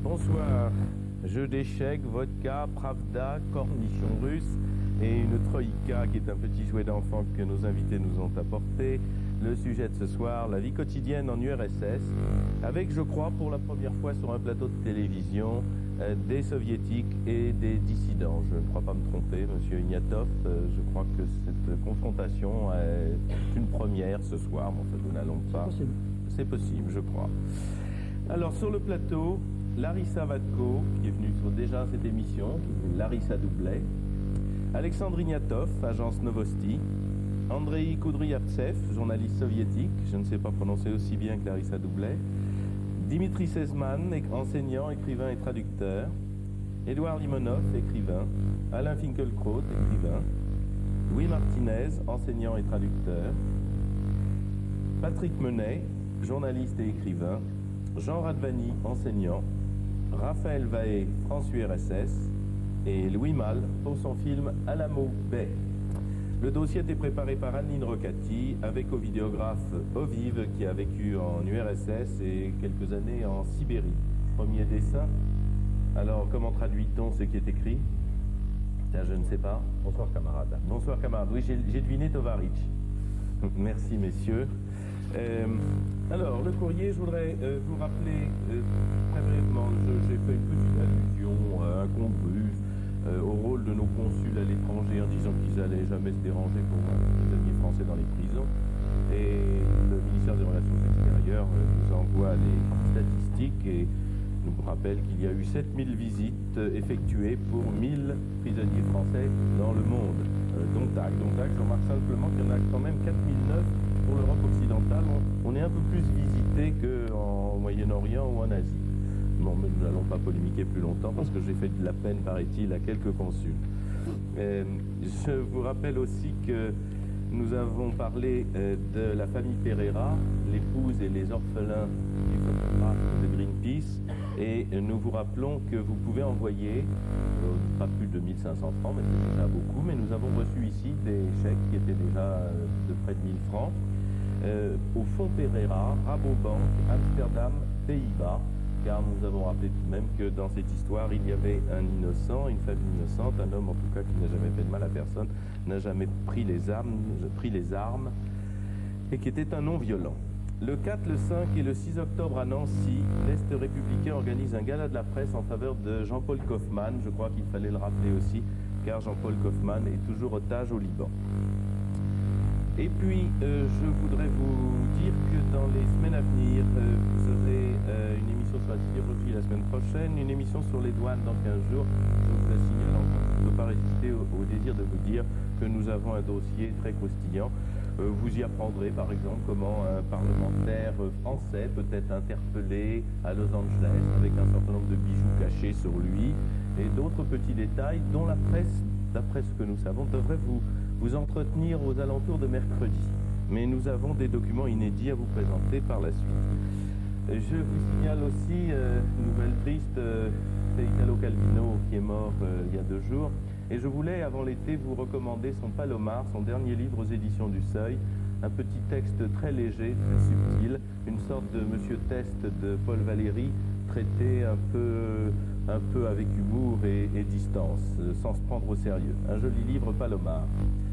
Bonsoir. Jeu d'échecs, vodka, pravda, cornichon russe et une troïka qui est un petit jouet d'enfant que nos invités nous ont apporté. Le sujet de ce soir, la vie quotidienne en URSS, avec, je crois, pour la première fois sur un plateau de télévision, des soviétiques et des dissidents. Je ne crois pas me tromper, monsieur Ignatov. Je crois que cette confrontation est une première ce soir. Bon, nous n'allons pas. C'est possible, je crois. Alors, sur le plateau, Larissa Vatko, qui est venue sur déjà cette émission, qui est Larissa Doublet, Alexandre Ignatov, agence Novosti, Andrei Kudryavtsev, journaliste soviétique, je ne sais pas prononcer aussi bien que Larissa Doublet, Dimitri Sezman, enseignant, écrivain et traducteur, Édouard Limonov, écrivain, Alain Finkielkraut, écrivain, Louis Martinez, enseignant et traducteur, Patrick Menet, journaliste et écrivain, Jean Radvani, enseignant, Raphaël Vahé, France-URSS, et Louis Malle pour son film Alamo Bay. Le dossier a été préparé par Anne-Lyne Rocati avec au vidéographe Ovive qui a vécu en URSS et quelques années en Sibérie. Premier dessin. Alors, comment traduit-on ce qui est écrit? Je ne sais pas. Bonsoir camarade. Bonsoir camarade. Oui, j'ai deviné Tovarich. Merci messieurs. Alors, le courrier, je voudrais vous rappeler très brièvement, j'ai fait une petite allusion incongrue au rôle de nos consuls à l'étranger en disant qu'ils n'allaient jamais se déranger pour les prisonniers français dans les prisons. Et le ministère des Relations extérieures nous envoie les statistiques et nous rappelle qu'il y a eu 7000 visites effectuées pour 1000 prisonniers français dans le monde. Donc, je remarque simplement qu'il y en a quand même 4009 pour l'Europe occidentale. On est un peu plus visité qu'en Moyen-Orient ou en Asie. Bon, mais nous n'allons pas polémiquer plus longtemps parce que j'ai fait de la peine, paraît-il, à quelques consuls. Je vous rappelle aussi que nous avons parlé de la famille Pereira, l'épouse et les orphelins du photographe de Greenpeace, et nous vous rappelons que vous pouvez envoyer, pas plus de 1500 francs, mais c'est déjà beaucoup, mais nous avons reçu ici des chèques qui étaient déjà de près de 1000 francs, au fonds Pereira, Rabobank, Amsterdam, Pays-Bas, car nous avons rappelé tout de même que dans cette histoire, il y avait un innocent, une famille innocente, un homme en tout cas qui n'a jamais fait de mal à personne, n'a jamais pris les armes, et qui était un non-violent. Le 4, le 5 et le 6 octobre à Nancy, l'Est républicain organise un gala de la presse en faveur de Jean-Paul Kaufmann. Je crois qu'il fallait le rappeler aussi, car Jean-Paul Kaufmann est toujours otage au Liban. Et puis, je voudrais vous dire que dans les semaines à venir, vous aurez une émission sur la sidérurgie la semaine prochaine, une émission sur les douanes dans 15 jours. Je vous la signale encore. Je ne peux pas résister au désir de vous dire que nous avons un dossier très croustillant. Vous y apprendrez par exemple comment un parlementaire français peut être interpellé à Los Angeles avec un certain nombre de bijoux cachés sur lui et d'autres petits détails dont la presse, d'après ce que nous savons, devrait vous entretenir aux alentours de mercredi. Mais nous avons des documents inédits à vous présenter par la suite. Je vous signale aussi une nouvelle triste, c'est Italo Calvino qui est mort il y a 2 jours. Et je voulais, avant l'été, vous recommander son Palomar, son dernier livre aux éditions du Seuil. Un petit texte très léger, très subtil, une sorte de Monsieur Test de Paul Valéry, traité un peu avec humour et distance, sans se prendre au sérieux. Un joli livre Palomar.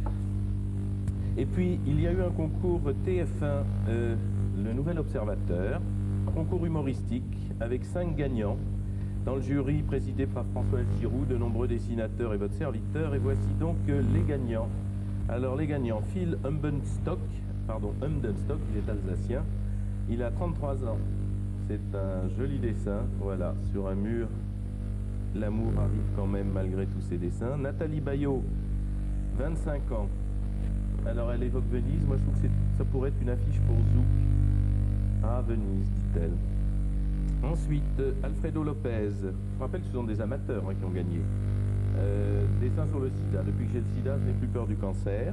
Et puis, il y a eu un concours TF1, le Nouvel Observateur, concours humoristique, avec 5 gagnants. Dans le jury présidé par François Giroud, de nombreux dessinateurs et votre serviteur. Et voici donc les gagnants. Alors les gagnants, Phil Humbenstock, il est alsacien. Il a 33 ans. C'est un joli dessin, voilà, sur un mur. L'amour arrive quand même malgré tous ces dessins. Nathalie Bayot, 25 ans. Alors elle évoque Venise. Moi je trouve que ça pourrait être une affiche pour Zouk. Ah, Venise, dit-elle. Ensuite, Alfredo Lopez. Je rappelle que ce sont des amateurs qui ont gagné. Dessin sur le sida. Depuis que j'ai le sida, je n'ai plus peur du cancer.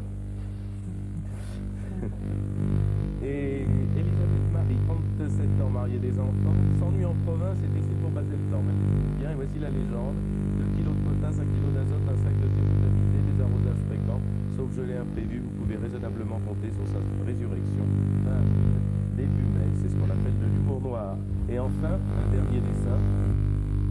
Et Elisabeth Marie, 37 ans, mariée des enfants, s'ennuie en province et décide pour passer le temps. Bien, et voici la légende. 2 kilos de potasse, 1 kilo d'azote, un sac de sirop d'amitié, des arrosages fréquents. Sauf gelée imprévue, vous pouvez raisonnablement compter sur sa résurrection. Début mai, c'est ce qu'on appelle de l'humour noir. Et enfin, un dernier dessin.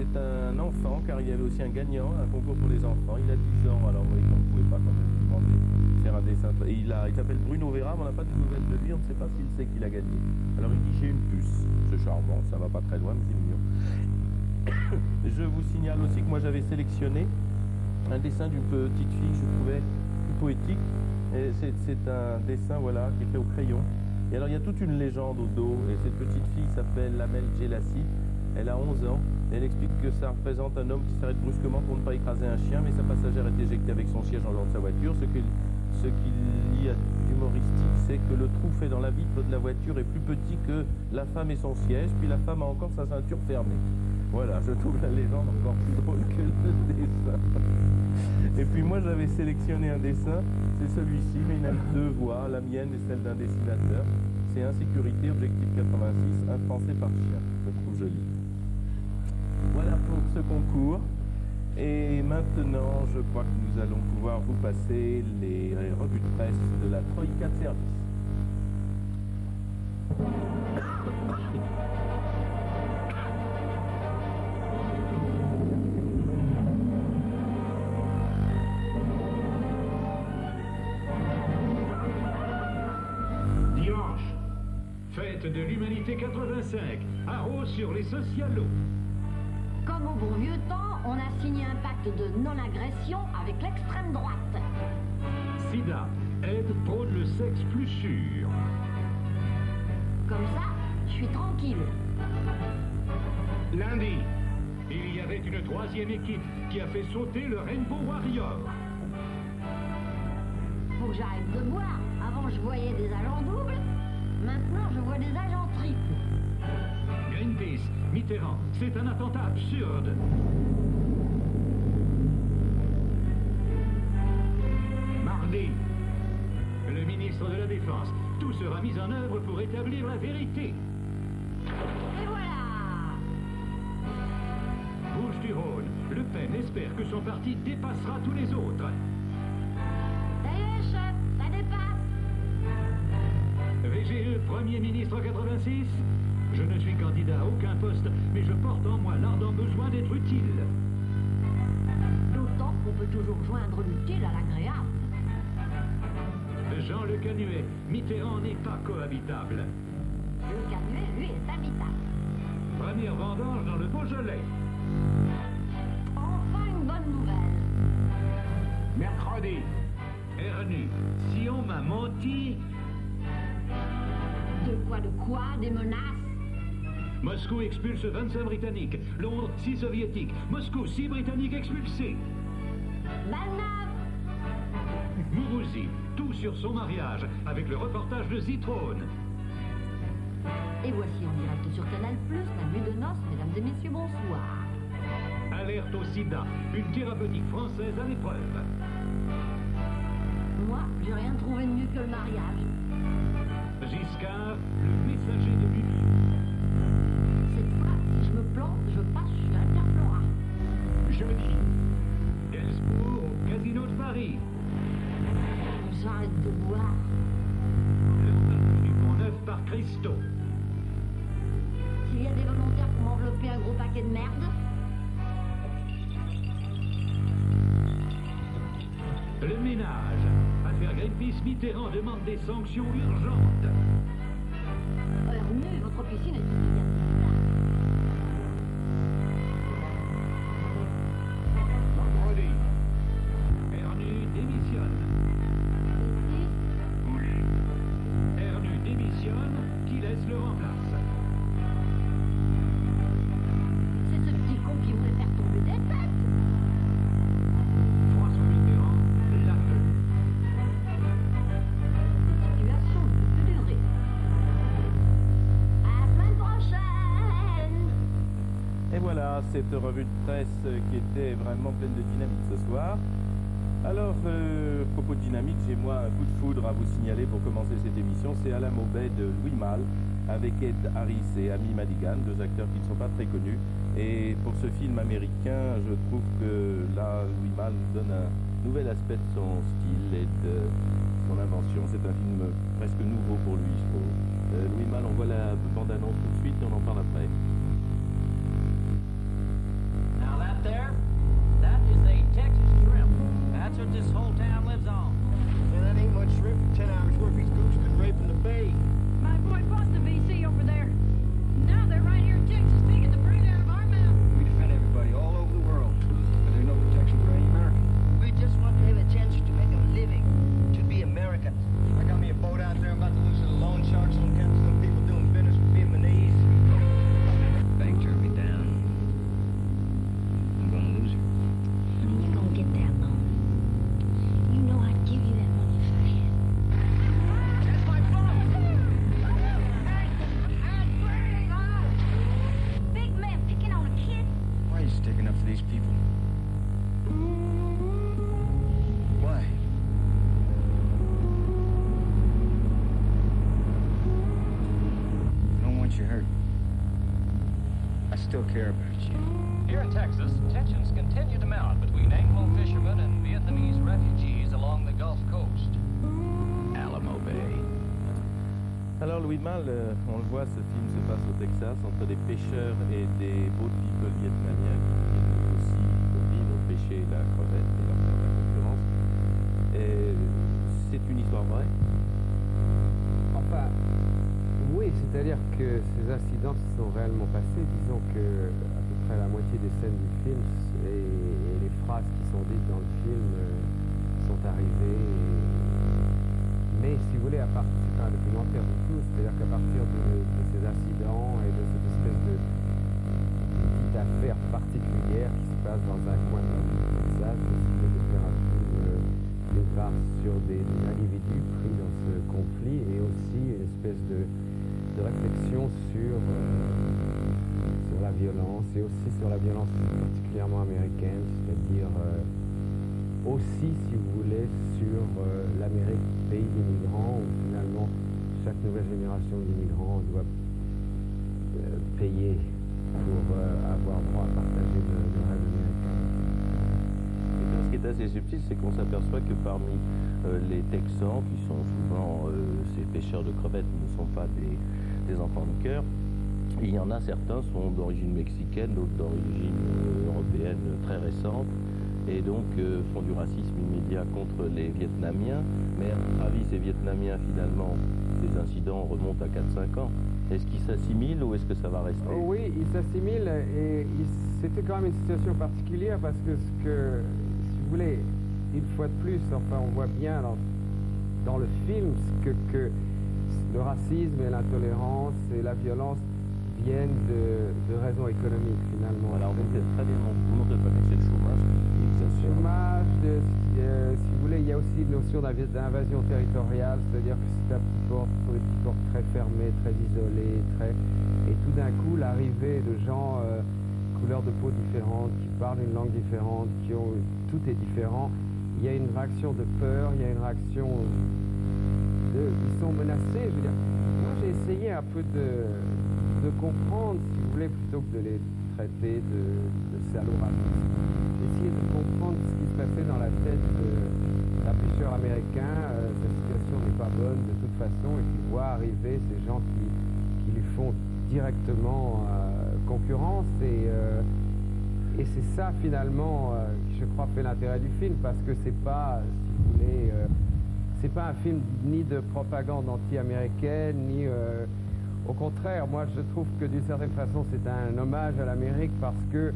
c'est un enfant, car il y avait aussi un gagnant, un concours pour les enfants. Il a 10 ans, alors vous voyez qu'on ne pouvait pas quand même lui demander de faire un dessin. Et il s'appelle Bruno Vera, mais on n'a pas de nouvelles de lui, on ne sait pas s'il sait qu'il a gagné. Alors il dit j'ai une puce, c'est charmant, ça va pas très loin, mais c'est mignon. Je vous signale aussi que moi j'avais sélectionné un dessin d'une petite fille que je trouvais plus poétique. C'est un dessin voilà, qui est fait au crayon. Et alors il y a toute une légende au dos, et cette petite fille s'appelle Lamel Jelassi. Elle a 11 ans, et elle explique que ça représente un homme qui s'arrête brusquement pour ne pas écraser un chien, mais sa passagère est éjectée avec son siège en dehors de sa voiture. Ce qu'il y a d'humoristique, c'est que le trou fait dans la vitre de la voiture est plus petit que la femme et son siège, puis la femme a encore sa ceinture fermée. Voilà, je trouve la légende encore plus drôle que le dessin. Et puis moi j'avais sélectionné un dessin, c'est celui-ci, mais il a deux voix, la mienne et celle d'un dessinateur. C'est Insécurité, objectif 86, un Français par chien. Je trouve joli. Voilà pour ce concours. Et maintenant, je crois que nous allons pouvoir vous passer les revues de presse de la Troïka de service. Dimanche, fête de l'humanité 85, à Raux sur les socialos. Comme au bon vieux temps, on a signé un pacte de non-agression avec l'extrême droite. Sida, aide prône le sexe plus sûr. Comme ça, je suis tranquille. Lundi, il y avait une troisième équipe qui a fait sauter le Rainbow Warrior. Faut que j'arrête de boire. Avant, je voyais des agents doubles. Maintenant, je vois des agents triples. Greenpeace, Mitterrand, c'est un attentat absurde. Mardi, le ministre de la Défense, tout sera mis en œuvre pour établir la vérité. Et voilà. Bouches-du-Rhône, Le Pen espère que son parti dépassera tous les autres. Ça y est, chef, ça dépasse. VGE, Premier ministre 86. Je ne suis candidat à aucun poste, mais je porte en moi l'ardent besoin d'être utile. D'autant qu'on peut toujours joindre l'utile à l'agréable. Jean Le Canuet, Mitterrand n'est pas cohabitable. Le Canuet, lui, est habitable. Première vendange dans le Beaujolais. Enfin une bonne nouvelle. Mercredi. Ernu, si on m'a menti... De quoi? Des menaces? Moscou expulse 25 Britanniques. Londres, 6 Soviétiques. Moscou, 6 Britanniques expulsés. Balnave. Mourouzi, tout sur son mariage, avec le reportage de Zitrone. Et voici en direct sur Canal+, la nuit de noces, mesdames et messieurs, bonsoir. Alerte au sida, une thérapeutique française à l'épreuve. Moi, j'ai rien trouvé de mieux que le mariage. Giscard, le messager de Lulu. Cette fois, si je me plante, je passe chez Interflora. Jeudi, Gainsbourg au Casino de Paris. J'arrête de boire. Le tableau du Pont-Neuf par Christo. S'il y a des volontaires pour m'envelopper un gros paquet de merde. Le ménage. Affaire Greenpeace, Mitterrand demande des sanctions urgentes. Ernu, votre piscine est une Vendredi, Ernu démissionne. Ernu démissionne, qui laisse le remplace. C'est ce petit con qui voulait faire tomber des têtes. François Mitterrand, l'aveu. Cette situation ne peut plus durer. À la semaine prochaine. Et voilà, cette revue de presse qui était vraiment pleine de dynamique ce soir. Alors, à propos de dynamique, j'ai moi un coup de foudre à vous signaler pour commencer cette émission. C'est Alain Maubet de Louis Malle, avec Ed Harris et Amy Madigan, deux acteurs qui ne sont pas très connus. Et pour ce film américain, je trouve que là, Louis Malle donne un nouvel aspect de son style et de son invention. C'est un film presque nouveau pour lui, je trouve. Louis Malle, on voit la bande-annonce tout de suite et on en parle après. these people. Why? I don't want you hurt. I still care about you. Here in Texas, tensions continue to mount between Anglo fishermen and Vietnamese refugees along the Gulf Coast. Alamo Bay. Alors Louis Malle, on le voit, ce film se passe au Texas entre des pêcheurs et des boat people vietnamiens qui viennent aussi vivre, pêcher la crevette et leur faire de la concurrence. Et c'est une histoire vraie? Enfin, oui, c'est-à-dire que ces incidents se sont réellement passés. Disons que à peu près la moitié des scènes du film et les phrases qui sont dites dans le film sont arrivées. Mais si vous voulez, c'est pas un documentaire du tout, c'est-à-dire qu'à partir de ces incidents et de cette espèce de petite affaire particulière qui se passe dans un coin de Texas, j'ai décidé de faire un film d'une part sur des individus pris dans ce conflit et aussi une espèce de réflexion sur la violence et aussi sur la violence particulièrement américaine, c'est-à-dire aussi, si vous voulez, sur l'Amérique, pays d'immigrants, où finalement chaque nouvelle génération d'immigrants doit payer pour avoir droit à partager le rêve américain. Et bien, ce qui est assez subtil, c'est qu'on s'aperçoit que parmi les Texans, qui sont souvent ces pêcheurs de crevettes, ne sont pas des enfants de cœur, il y en a certains sont d'origine mexicaine, d'autres d'origine européenne très récente, et donc font du racisme immédiat contre les Vietnamiens. Mais à votre avis, ces Vietnamiens, finalement, ces incidents remontent à 4-5 ans. Est-ce qu'ils s'assimilent ou est-ce que ça va rester? Oui, ils s'assimilent et c'était quand même une situation particulière parce que, si vous voulez, une fois de plus, enfin, on voit bien dans le film que le racisme et l'intolérance et la violence viennent de raisons économiques, finalement. Alors, très bien, vous montrez pas que c'est le chômage qui exacerbe. Chômage, si vous voulez, il y a aussi une notion d'invasion territoriale, c'est-à-dire que c'est un petit port très fermé, très isolé, et tout d'un coup, l'arrivée de gens couleurs de peau différentes, qui parlent une langue différente, tout est différent. Il y a une réaction de peur, il y a une réaction ils sont menacés. Je veux dire, moi j'ai essayé un peu de comprendre, si vous voulez, plutôt que de les traiter de salauds racistes. J'ai essayé de comprendre ce qui se passait dans la tête d'un pêcheur américain. Sa situation n'est pas bonne de toute façon, et puis voir arriver ces gens qui lui font directement concurrence. Et c'est ça finalement qui, je crois, fait l'intérêt du film, parce que c'est pas, si vous voulez, c'est pas un film ni de propagande anti-américaine, ni... au contraire, moi je trouve que d'une certaine façon c'est un hommage à l'Amérique, parce que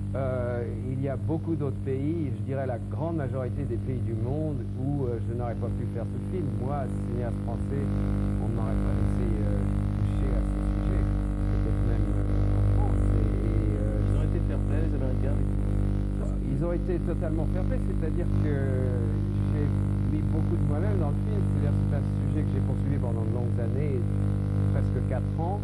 il y a beaucoup d'autres pays, je dirais la grande majorité des pays du monde, où je n'aurais pas pu faire ce film. Moi, cinéaste français, on ne m'aurait pas laissé toucher à ce sujet, peut-être même en France. Ils ont été fair-play, les Américains? Ils ont été totalement fair-play, c'est-à-dire que j'ai mis beaucoup de moi-même dans le film, c'est-à-dire que c'est un sujet que j'ai poursuivi pendant de longues années, presque 4 ans.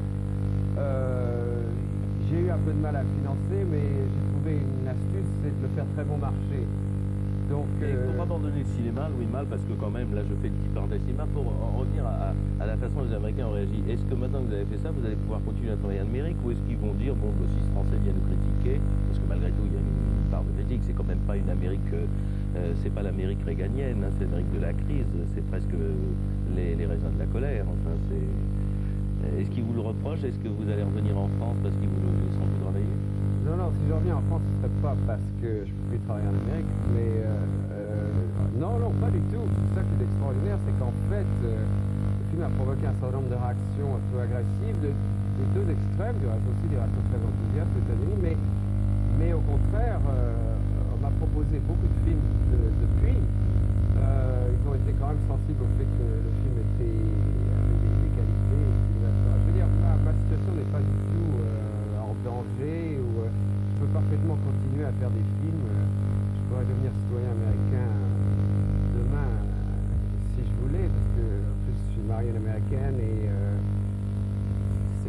J'ai eu un peu de mal à le financer, mais j'ai trouvé une astuce, c'est de le faire très bon marché. Donc, il ne faut pas abandonner le cinéma, Louis Malle, parce que quand même, là je fais une petite parenthèse cinéma, pour en revenir à la façon dont les Américains ont réagi. Est-ce que maintenant que vous avez fait ça, vous allez pouvoir continuer à travailler en Amérique, ou est-ce qu'ils vont dire, bon, si ce Français vient nous critiquer, parce que malgré tout il y a une part de critique, c'est quand même pas une Amérique, c'est pas l'Amérique réganienne, hein, c'est l'Amérique de la crise, c'est presque les raisins de la colère, enfin c'est... Est-ce qu'ils vous le reprochent? Est-ce que vous allez revenir en France parce qu'ils vous laisseront plus travailler? Non, si je reviens en France, ce ne serait pas parce que je ne peux plus travailler en Amérique, mais non, pas du tout. C'est ça qui est extraordinaire, c'est qu'en fait, le film a provoqué un certain nombre de réactions un peu agressives, des deux extrêmes, il y aura aussi des réactions très enthousiastes aux États-Unis, mais au contraire, on m'a proposé beaucoup de films depuis. Ils ont été quand même sensibles au fait que le film avait des qualités. Je veux dire, ma situation n'est pas du tout en danger, ou je peux parfaitement continuer à faire des films. Je pourrais devenir citoyen américain demain, si je voulais, parce que en plus je suis marié à une américaine, et c'est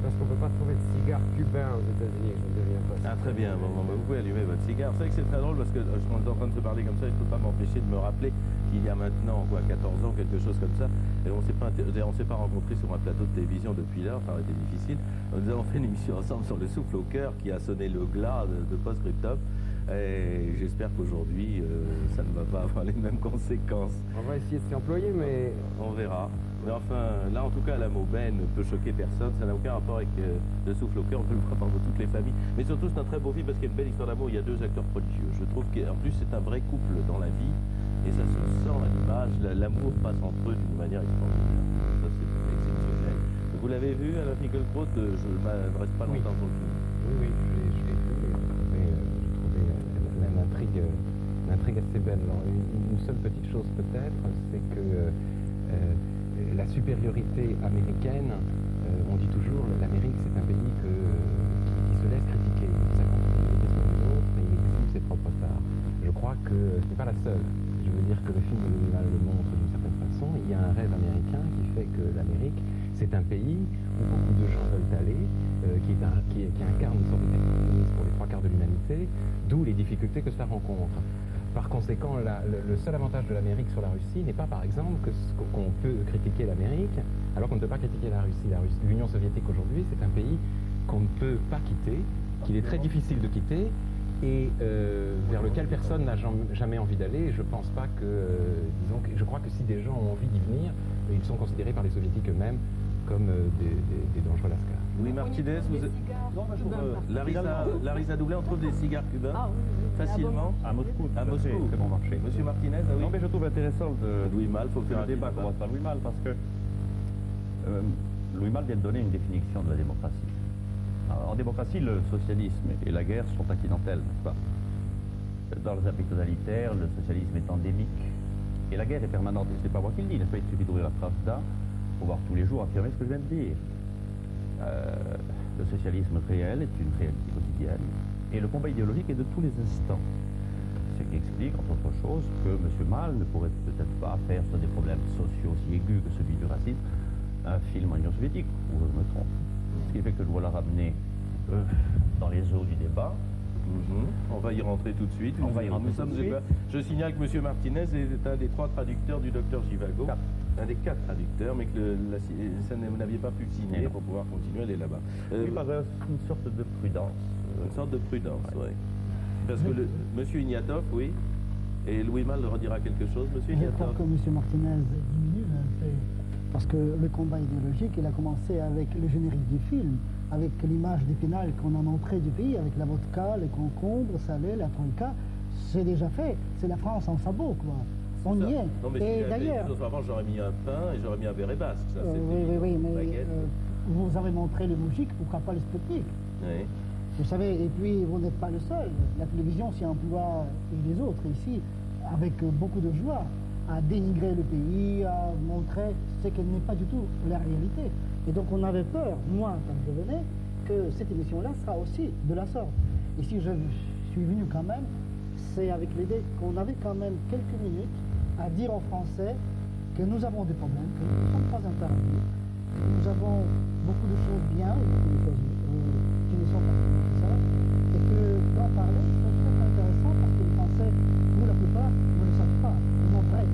parce qu'on ne peut pas trouver de cigare cubain aux États-Unis, je ne deviens pas. Ah très bien, bon, vous pouvez allumer votre cigare. C'est vrai que c'est très drôle parce que on est en train de se parler comme ça, je ne peux pas m'empêcher de me rappeler qu'il y a maintenant 14 ans, quelque chose comme ça, et on ne s'est pas rencontrés sur un plateau de télévision depuis là, ça aurait été difficile. Nous avons fait une émission ensemble sur le souffle au cœur qui a sonné le glas de Post-Scriptum. Et j'espère qu'aujourd'hui, ça ne va pas avoir les mêmes conséquences. On va essayer de s'y employer, mais... On verra. Mais enfin, là, en tout cas, la Maubaine ne peut choquer personne. Ça n'a aucun rapport avec le souffle au cœur. On peut le voir dans toutes les familles. Mais surtout, c'est un très beau film parce qu'il y a une belle histoire d'amour. Il y a deux acteurs prodigieux. Je trouve qu'en plus, c'est un vrai couple dans la vie. Et ça se sent à l'image. L'amour passe entre eux d'une manière extraordinaire. Ça, c'est exceptionnel. Vous l'avez vu, Alain Finkielkraut? Je ne m'adresse pas longtemps sur le film. Oui, je l'ai vu. L'intrigue assez belle. Alors, une seule petite chose peut-être, c'est que la supériorité américaine, on dit toujours, l'Amérique c'est un pays qui se laisse critiquer. Ça continue sur les autres et il exhibe ses propres tares. Je crois que ce n'est pas la seule. Je veux dire que le film de Louis Malle le montre d'une certaine façon. Il y a un rêve américain qui fait que l'Amérique, c'est un pays où beaucoup de gens veulent aller, qui incarne une sorte de capitalisme pour les trois quarts de l'humanité, d'où les difficultés que cela rencontre. Par conséquent, le seul avantage de l'Amérique sur la Russie n'est pas, par exemple, qu'on peut critiquer l'Amérique, alors qu'on ne peut pas critiquer la Russie. L'Union soviétique aujourd'hui, c'est un pays qu'on ne peut pas quitter, qu'il est très difficile de quitter, et vers lequel personne n'a jamais envie d'aller. Je pense pas que, je crois que si des gens ont envie d'y venir, ils sont considérés par les soviétiques eux-mêmes comme des dangereux lascars. Oui, Martinez, Larissa Doublet, on trouve des cigares cubains facilement à Moscou. À Moscou. Très bon marché. Monsieur Martinez, ah oui. Non, mais je trouve intéressant Louis Malle, faut faire le débat commence par Louis Malle parce que Louis Malle vient de donner une définition de la démocratie. Alors, en démocratie, le socialisme et la guerre sont accidentels, n'est-ce pas? Dans les pays totalitaires, le socialisme est endémique et la guerre est permanente. Et ce n'est pas moi qui le dis, n'est-ce pas? Il suffit d'ouvrir la Pravda pour voir tous les jours affirmer ce que je viens de dire. Le socialisme réel est une réalité quotidienne et le combat idéologique est de tous les instants. Ce qui explique, entre autres choses, que M. Malle ne pourrait peut-être pas faire sur des problèmes sociaux aussi aigus que celui du racisme un film en Union soviétique, ou je me trompe. Ce qui fait que je dois la ramener dans les eaux du débat. On va y rentrer tout de suite. Je signale que M. Martinez est un des 3 traducteurs du Dr Givago. Un des 4 traducteurs, mais que vous n'aviez pas pu le signer pour pouvoir continuer à aller là-bas. Oui, par une sorte de prudence. Une sorte de prudence, oui. Parce que M. Ignatov, oui, et Louis Malle le redira quelque chose, M. Ignatov. Je crois que M. Martinez diminue un peu, parce que le combat idéologique, il a commencé avec le générique du film, avec l'image d'Épinal qu'on a en entrée du pays, avec la vodka, les concombres, salé, la troïka. C'est déjà fait, c'est la France en sabot, quoi. On y est. Non, mais et d'ailleurs, avant, j'aurais mis un pain et j'aurais mis un béret basque. Ça, oui, mais vous avez montré le Moujik, pourquoi pas le Sputnik? Oui. Vous savez, et puis vous n'êtes pas le seul. La télévision s'y emploie, et les autres ici, avec beaucoup de joie, à dénigrer le pays, à montrer ce qu'elle n'est pas du tout la réalité. Et donc on avait peur, moi, quand je venais, que cette émission-là sera aussi de la sorte. Et si je suis venu quand même, c'est avec l'idée qu'on avait quand même quelques minutes à dire aux Français que nous avons des problèmes, que nous ne sommes pas un paradis, que nous avons beaucoup de choses bien et beaucoup de choses qui ne sont pas comme ça, et que d'en parler, c'est très intéressant parce que les Français, pour la plupart, ne le savent pas, ils ont très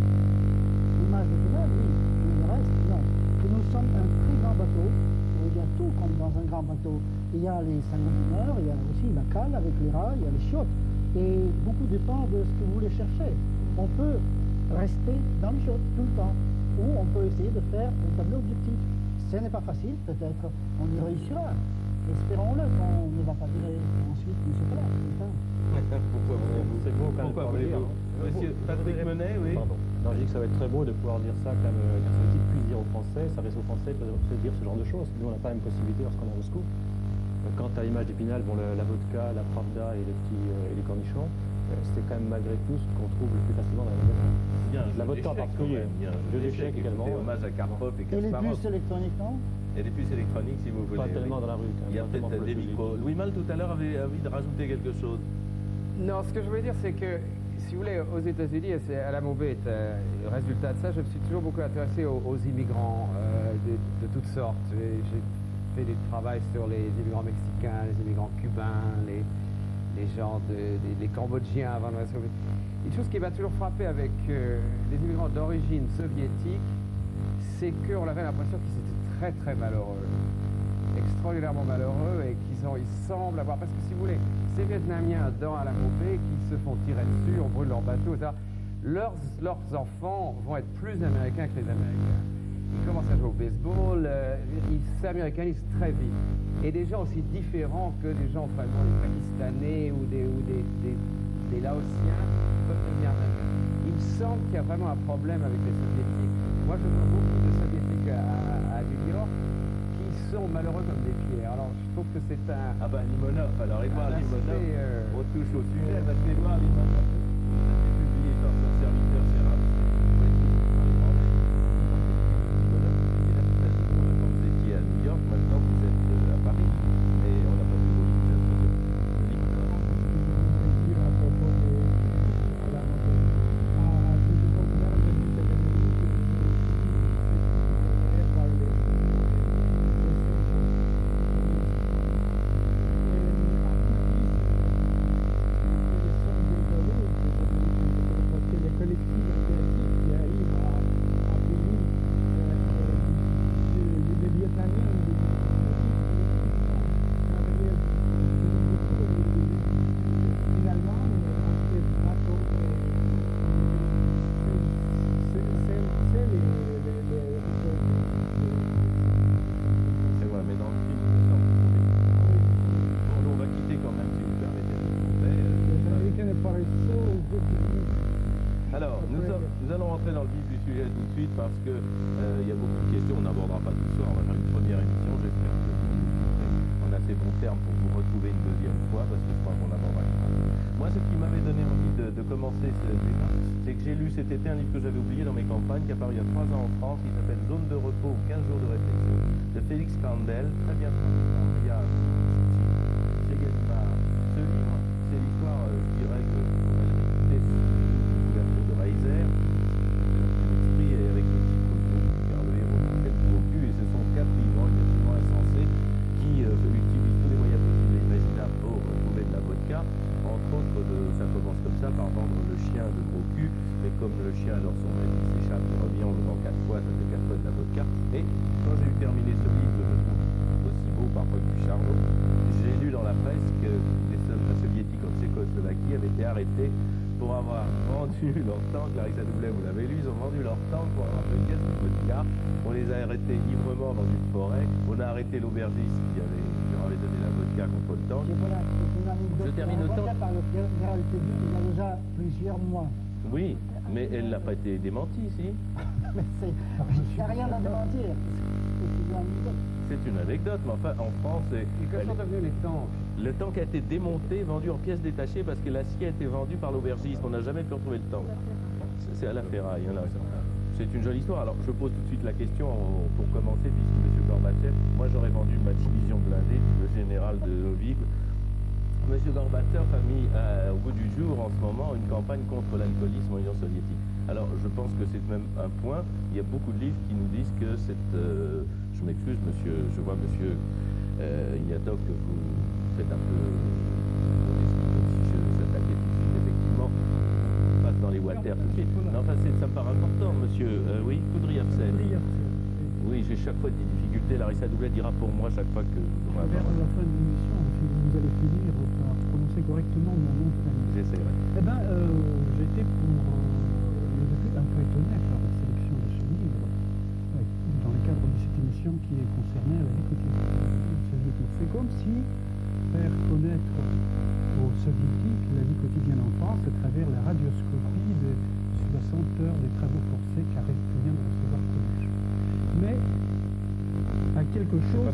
l'image de Pinel, oui, mais le reste, non. Que nous sommes un très grand bateau, où il y a tout comme dans un grand bateau. Il y a les sanguineurs, il y a aussi la cale avec les rats, il y a les chiottes, et beaucoup dépend de ce que vous voulez chercher. On peut rester dans les chiottes tout le temps, ou on peut essayer de faire un tableau objectif. Ce n'est pas facile, peut-être on y réussira. Espérons-le qu'on ne va pas dire ensuite M. Plat, c'est ça. Pourquoi voulez-vous Monsieur Patrick Menet, oui. Pardon. Non, je dis que ça va être très beau de pouvoir dire ça, qu'un soviétique puisse dire aux Français, s'adresser aux Français, peut dire ce genre de choses. Nous, on n'a pas la même possibilité lorsqu'on est à Moscou. Quant à l'image d'Épinal, bon, la vodka, la pravda et les cornichons, c'est quand même malgré tout ce qu'on trouve le plus facilement dans la maison. La vodka en particulier, jeu d'échecs également. Hommage à Karpov et Kasparov. Et les puces électroniques, non? Et les puces électroniques, si vous voulez. Pas tellement dans la rue. Il y a peut-être des micros. Louis Malle, tout à l'heure, avait envie de rajouter quelque chose. Non, ce que je voulais dire, c'est que, si vous voulez, aux États-Unis, et c'est Alain Maubaine est le résultat de ça, je me suis toujours beaucoup intéressé aux immigrants de toutes sortes. fait du travail sur les immigrants mexicains, les immigrants cubains, les gens, les Cambodgiens avant la Soviétique. Une chose qui m'a toujours frappé avec les immigrants d'origine soviétique, c'est qu'on avait l'impression qu'ils étaient très très malheureux, extraordinairement malheureux, et ils semblent avoir, parce que si vous voulez, ces Vietnamiens dans la Mopé qui se font tirer dessus, on brûle leurs bateaux, etc., leurs enfants vont être plus américains que les Américains. Ils commencent à jouer au baseball, ils s'américanisent très vite. Et des gens aussi différents que des gens vraiment des Pakistanais ou des Laotiens peuvent devenir américains. Il me semble qu'il y a vraiment un problème avec les Soviétiques. Moi, je vois beaucoup de Soviétiques à New York qui sont malheureux comme des pierres. Alors, je trouve que c'est un... Ah bah, Limonov, alors Édouard Limonov, on touche au sujet, parce qu'Édouard Limonov, c'est publié par son serviteur Gérard. Quand vous étiez à New York, maintenant vous êtes à Paris, mais on n'a pas vu votre Limonov. Alors, nous allons rentrer dans le vif du sujet tout de suite parce que il y a beaucoup de questions, on n'abordera pas tout ça, on va faire une première émission, j'espère que vous en assez bon terme pour vous retrouver une deuxième fois parce que je crois qu'on abordera pas. Moi, ce qui m'avait donné envie de commencer ce débat, c'est que j'ai lu cet été un livre que j'avais oublié dans mes campagnes, qui est apparu il y a 3 ans en France, qui s'appelle Zone de repos ou 15 jours de réflexion, de Félix Crandel, très bien traduit par Maria Segelmar. Ce livre, c'est l'histoire, je dirais, que comme le chien adore son maître, il s'échappe, il revient, on le vend 4 fois, ça fait 4 fois de la vodka. Et quand j'ai eu terminé ce livre, aussi beau parfois que du Charlot, j'ai lu dans la presse que les soldats soviétiques en Tchécoslovaquie avaient été arrêtés pour avoir vendu leur tank. Larissa Doublet, vous l'avez lu, ils ont vendu leur tank pour avoir fait une caisse de vodka. On les a arrêtés librement dans une forêt. On a arrêté l'aubergiste qui leur avait donné la vodka contre le tank. Je termine au temps. Par le général Teddy, il y a déjà plusieurs mois. Oui, mais elle n'a pas été démentie, si. Mais il n'y a rien à démentir. C'est une anecdote, mais enfin, en France... Et que sont devenus les tanks? Le tank a été démonté, vendu en pièces détachées parce que l'acier a été vendu par l'aubergiste. On n'a jamais pu retrouver le tank. C'est à la ferraille. C'est une jolie histoire. Alors, je pose tout de suite la question pour commencer, puisque M. Gorbatchev, moi j'aurais vendu ma division blindée, le général de Lovig. M. Gorbatchev a mis au bout du jour en ce moment une campagne contre l'alcoolisme en Union soviétique. Alors je pense que c'est même un point. Il y a beaucoup de livres qui nous disent que cette... je m'excuse, monsieur, je vois monsieur Ignatov que vous faites un peu... si je s'attaquais tout de suite, effectivement, on passe dans les water tout de suite. Non, enfin, ça me paraît important, monsieur. Oui, Koudriavtsev. Oui, j'ai chaque fois des difficultés. Larissa Doublet dira pour moi chaque fois que... Vers la fin de l'émission, vous allez finir par prononcer correctement mon nom de famille. J'essaierai. Eh bien, j'étais un peu étonné par la sélection de ce livre dans le cadre de cette émission qui est concernée à la vie quotidienne. C'est comme si faire connaître aux soviétiques la vie quotidienne en France à travers la radioscopie de 60 heures des travaux forcés que vient de recevoir Coluche. Mais à quelque chose,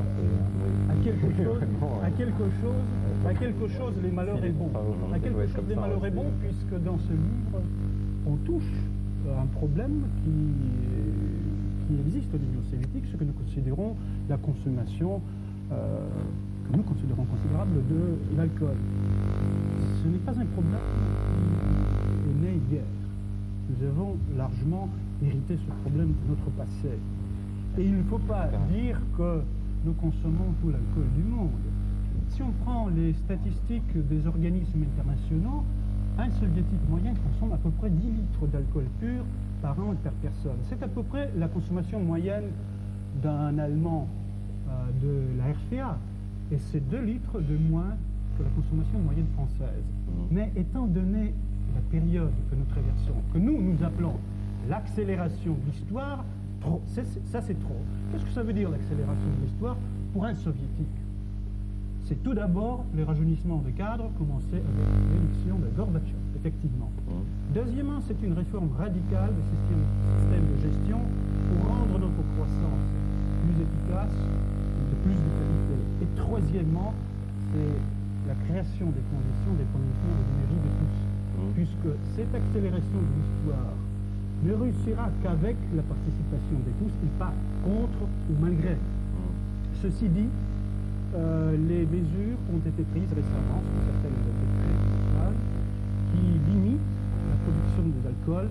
les malheurs est bon. À quelque chose, les malheurs est bon, puisque dans ce livre, on touche à un problème qui existe au niveau soviétique, ce que nous considérons la consommation, que nous considérons considérable de l'alcool. Ce n'est pas un problème qui est né hier. Nous avons largement hérité ce problème de notre passé. Et il ne faut pas dire que nous consommons tout l'alcool du monde. Si on prend les statistiques des organismes internationaux, un soviétique moyen consomme à peu près 10 litres d'alcool pur par an et par personne. C'est à peu près la consommation moyenne d'un Allemand de la RFA, et c'est 2 litres de moins que la consommation moyenne française. Mais étant donné la période que nous traversons, que nous appelons l'accélération de l'histoire, ça c'est trop. Qu'est-ce que ça veut dire l'accélération de l'histoire pour un soviétique? C'est tout d'abord le rajeunissement de cadre commencé avec l'élection de Gorbatchev, effectivement. Deuxièmement, c'est une réforme radicale du système de gestion pour rendre notre croissance plus efficace, de plus de qualité. Et troisièmement, c'est la création des conditions d'épanouissement de l'énergie de tous. Puisque cette accélération de l'histoire ne réussira qu'avec la participation de tous et pas contre ou malgré. Ceci dit, les mesures ont été prises récemment, ce qu'on appelle le décret central, qui limite la production des alcools,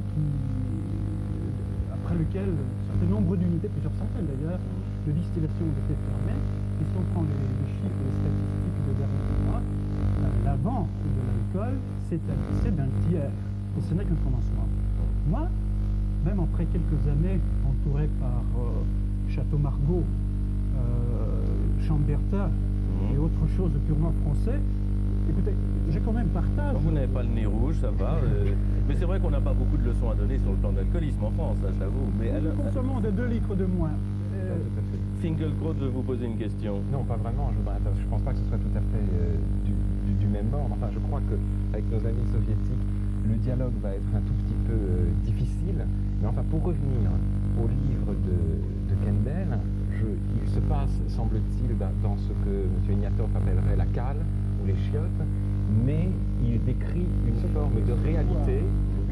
après lequel un certain nombre d'unités, plusieurs centaines d'ailleurs, de distillation ont été fermées. Et si on prend les chiffres et les statistiques de derniers mois, la vente de l'alcool s'est abaissée d'un tiers. Et ce n'est qu'un commencement. Moi, même après quelques années entouré par Château Margaux, Chambertin et autre chose purement français, écoutez, j'ai quand même partagé. Vous n'avez pas le nez rouge, ça va. Mais c'est vrai qu'on n'a pas beaucoup de leçons à donner sur le plan d'alcoolisme en France, ça j'avoue. Mais nous consommons de 2 litres de moins. Finkielkraut veut vous poser une question. Non, pas vraiment. Je ne pense pas que ce soit tout à fait du même ordre. Enfin, je crois qu'avec nos amis soviétiques, le dialogue va être un tout petit peu difficile. Mais enfin, pour revenir au livre de Kendall, il se passe, semble-t-il, dans ce que M. Ignatov appellerait la cale ou les chiottes, mais il décrit une forme de réalité,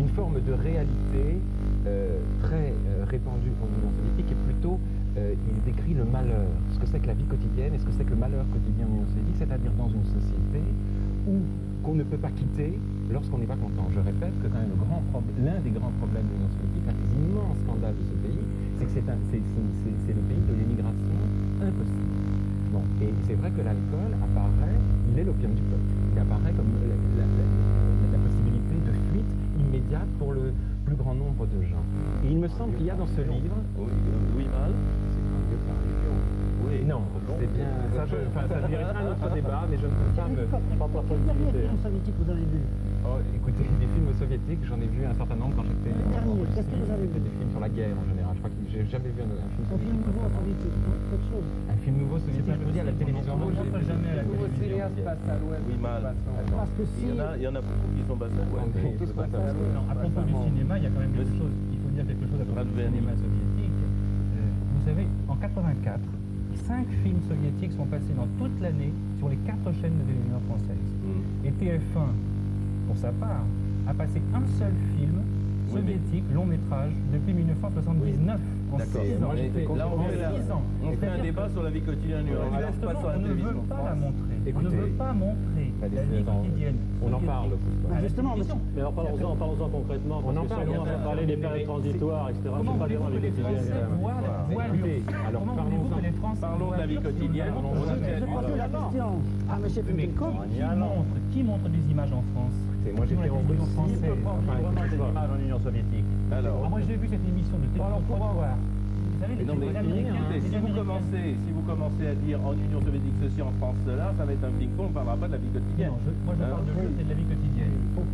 très répandue en Union soviétique, et plutôt il décrit le malheur, ce que c'est que la vie quotidienne et ce que c'est que le malheur quotidien en Union soviétique, c'est-à-dire dans une société qu'on ne peut pas quitter lorsqu'on n'est pas content. Je répète que quand même l'un des grands problèmes de l'Union soviétique, un des immenses scandales de ce pays, c'est que c'est le pays de l'immigration impossible. Bon, et c'est vrai que l'alcool apparaît, il est l'opium du peuple. Il apparaît comme la possibilité de fuite immédiate pour le plus grand nombre de gens. Et il me semble qu'il y a dans ce livre... Oui, mal. C'est pas mieux que la religion. Oui, non, c'est bien... Ça mériterait un autre débat, mais je ne peux pas me... Quel film soviétique vous avez vu? Oh, écoutez, des films soviétiques, j'en ai vu un certain nombre quand j'étais en Russie. Qu'est-ce que vous avez vu? C'était des films sur la guerre en général. Je crois que j'ai jamais vu un film soviétique. Un film nouveau soviétique, quelque chose. Un film nouveau soviétique, je veux dire, la télévision. On ne montre jamais à la télévision. Passe à l'ouest. Oui, mal. Parce que si... Il y en a beaucoup qui sont passés à l'ouest. Tous passent à l'ouest. À propos du cinéma, il y a quand même quelque chose. Il faut dire quelque chose à propos du cinéma soviétique. Vous savez, en 84, 5 films soviétiques sont passés dans toute l'année sur les 4 chaînes de télévision françaises. Et TF1, pour sa part, a passé un seul film soviétique, long métrage, depuis 1979. En 6 ans. Là, on fait un débat sur la vie quotidienne. On ne veut pas la montrer. On ne veut pas montrer la vie quotidienne. On en parle. Justement, mais alors parlons-en concrètement. On en parle. On va parler des périodes transitoires, etc. Comment voulez-vous que les Français voient Alors parlons de la vie quotidienne. je pose la question à M. Finkielkraut. Qui montre des images en France? Moi j'étais en Russie. Qui peut prendre vraiment des images en Union soviétique? Alors, Moi j'ai vu cette émission de télévision. Vous savez, non, mais écoutez, si vous commencez à dire en Union soviétique ceci, en France cela, ça va être un ping-pong, on ne parlera pas de la vie quotidienne. Moi je parle de lui, c'est de la vie quotidienne.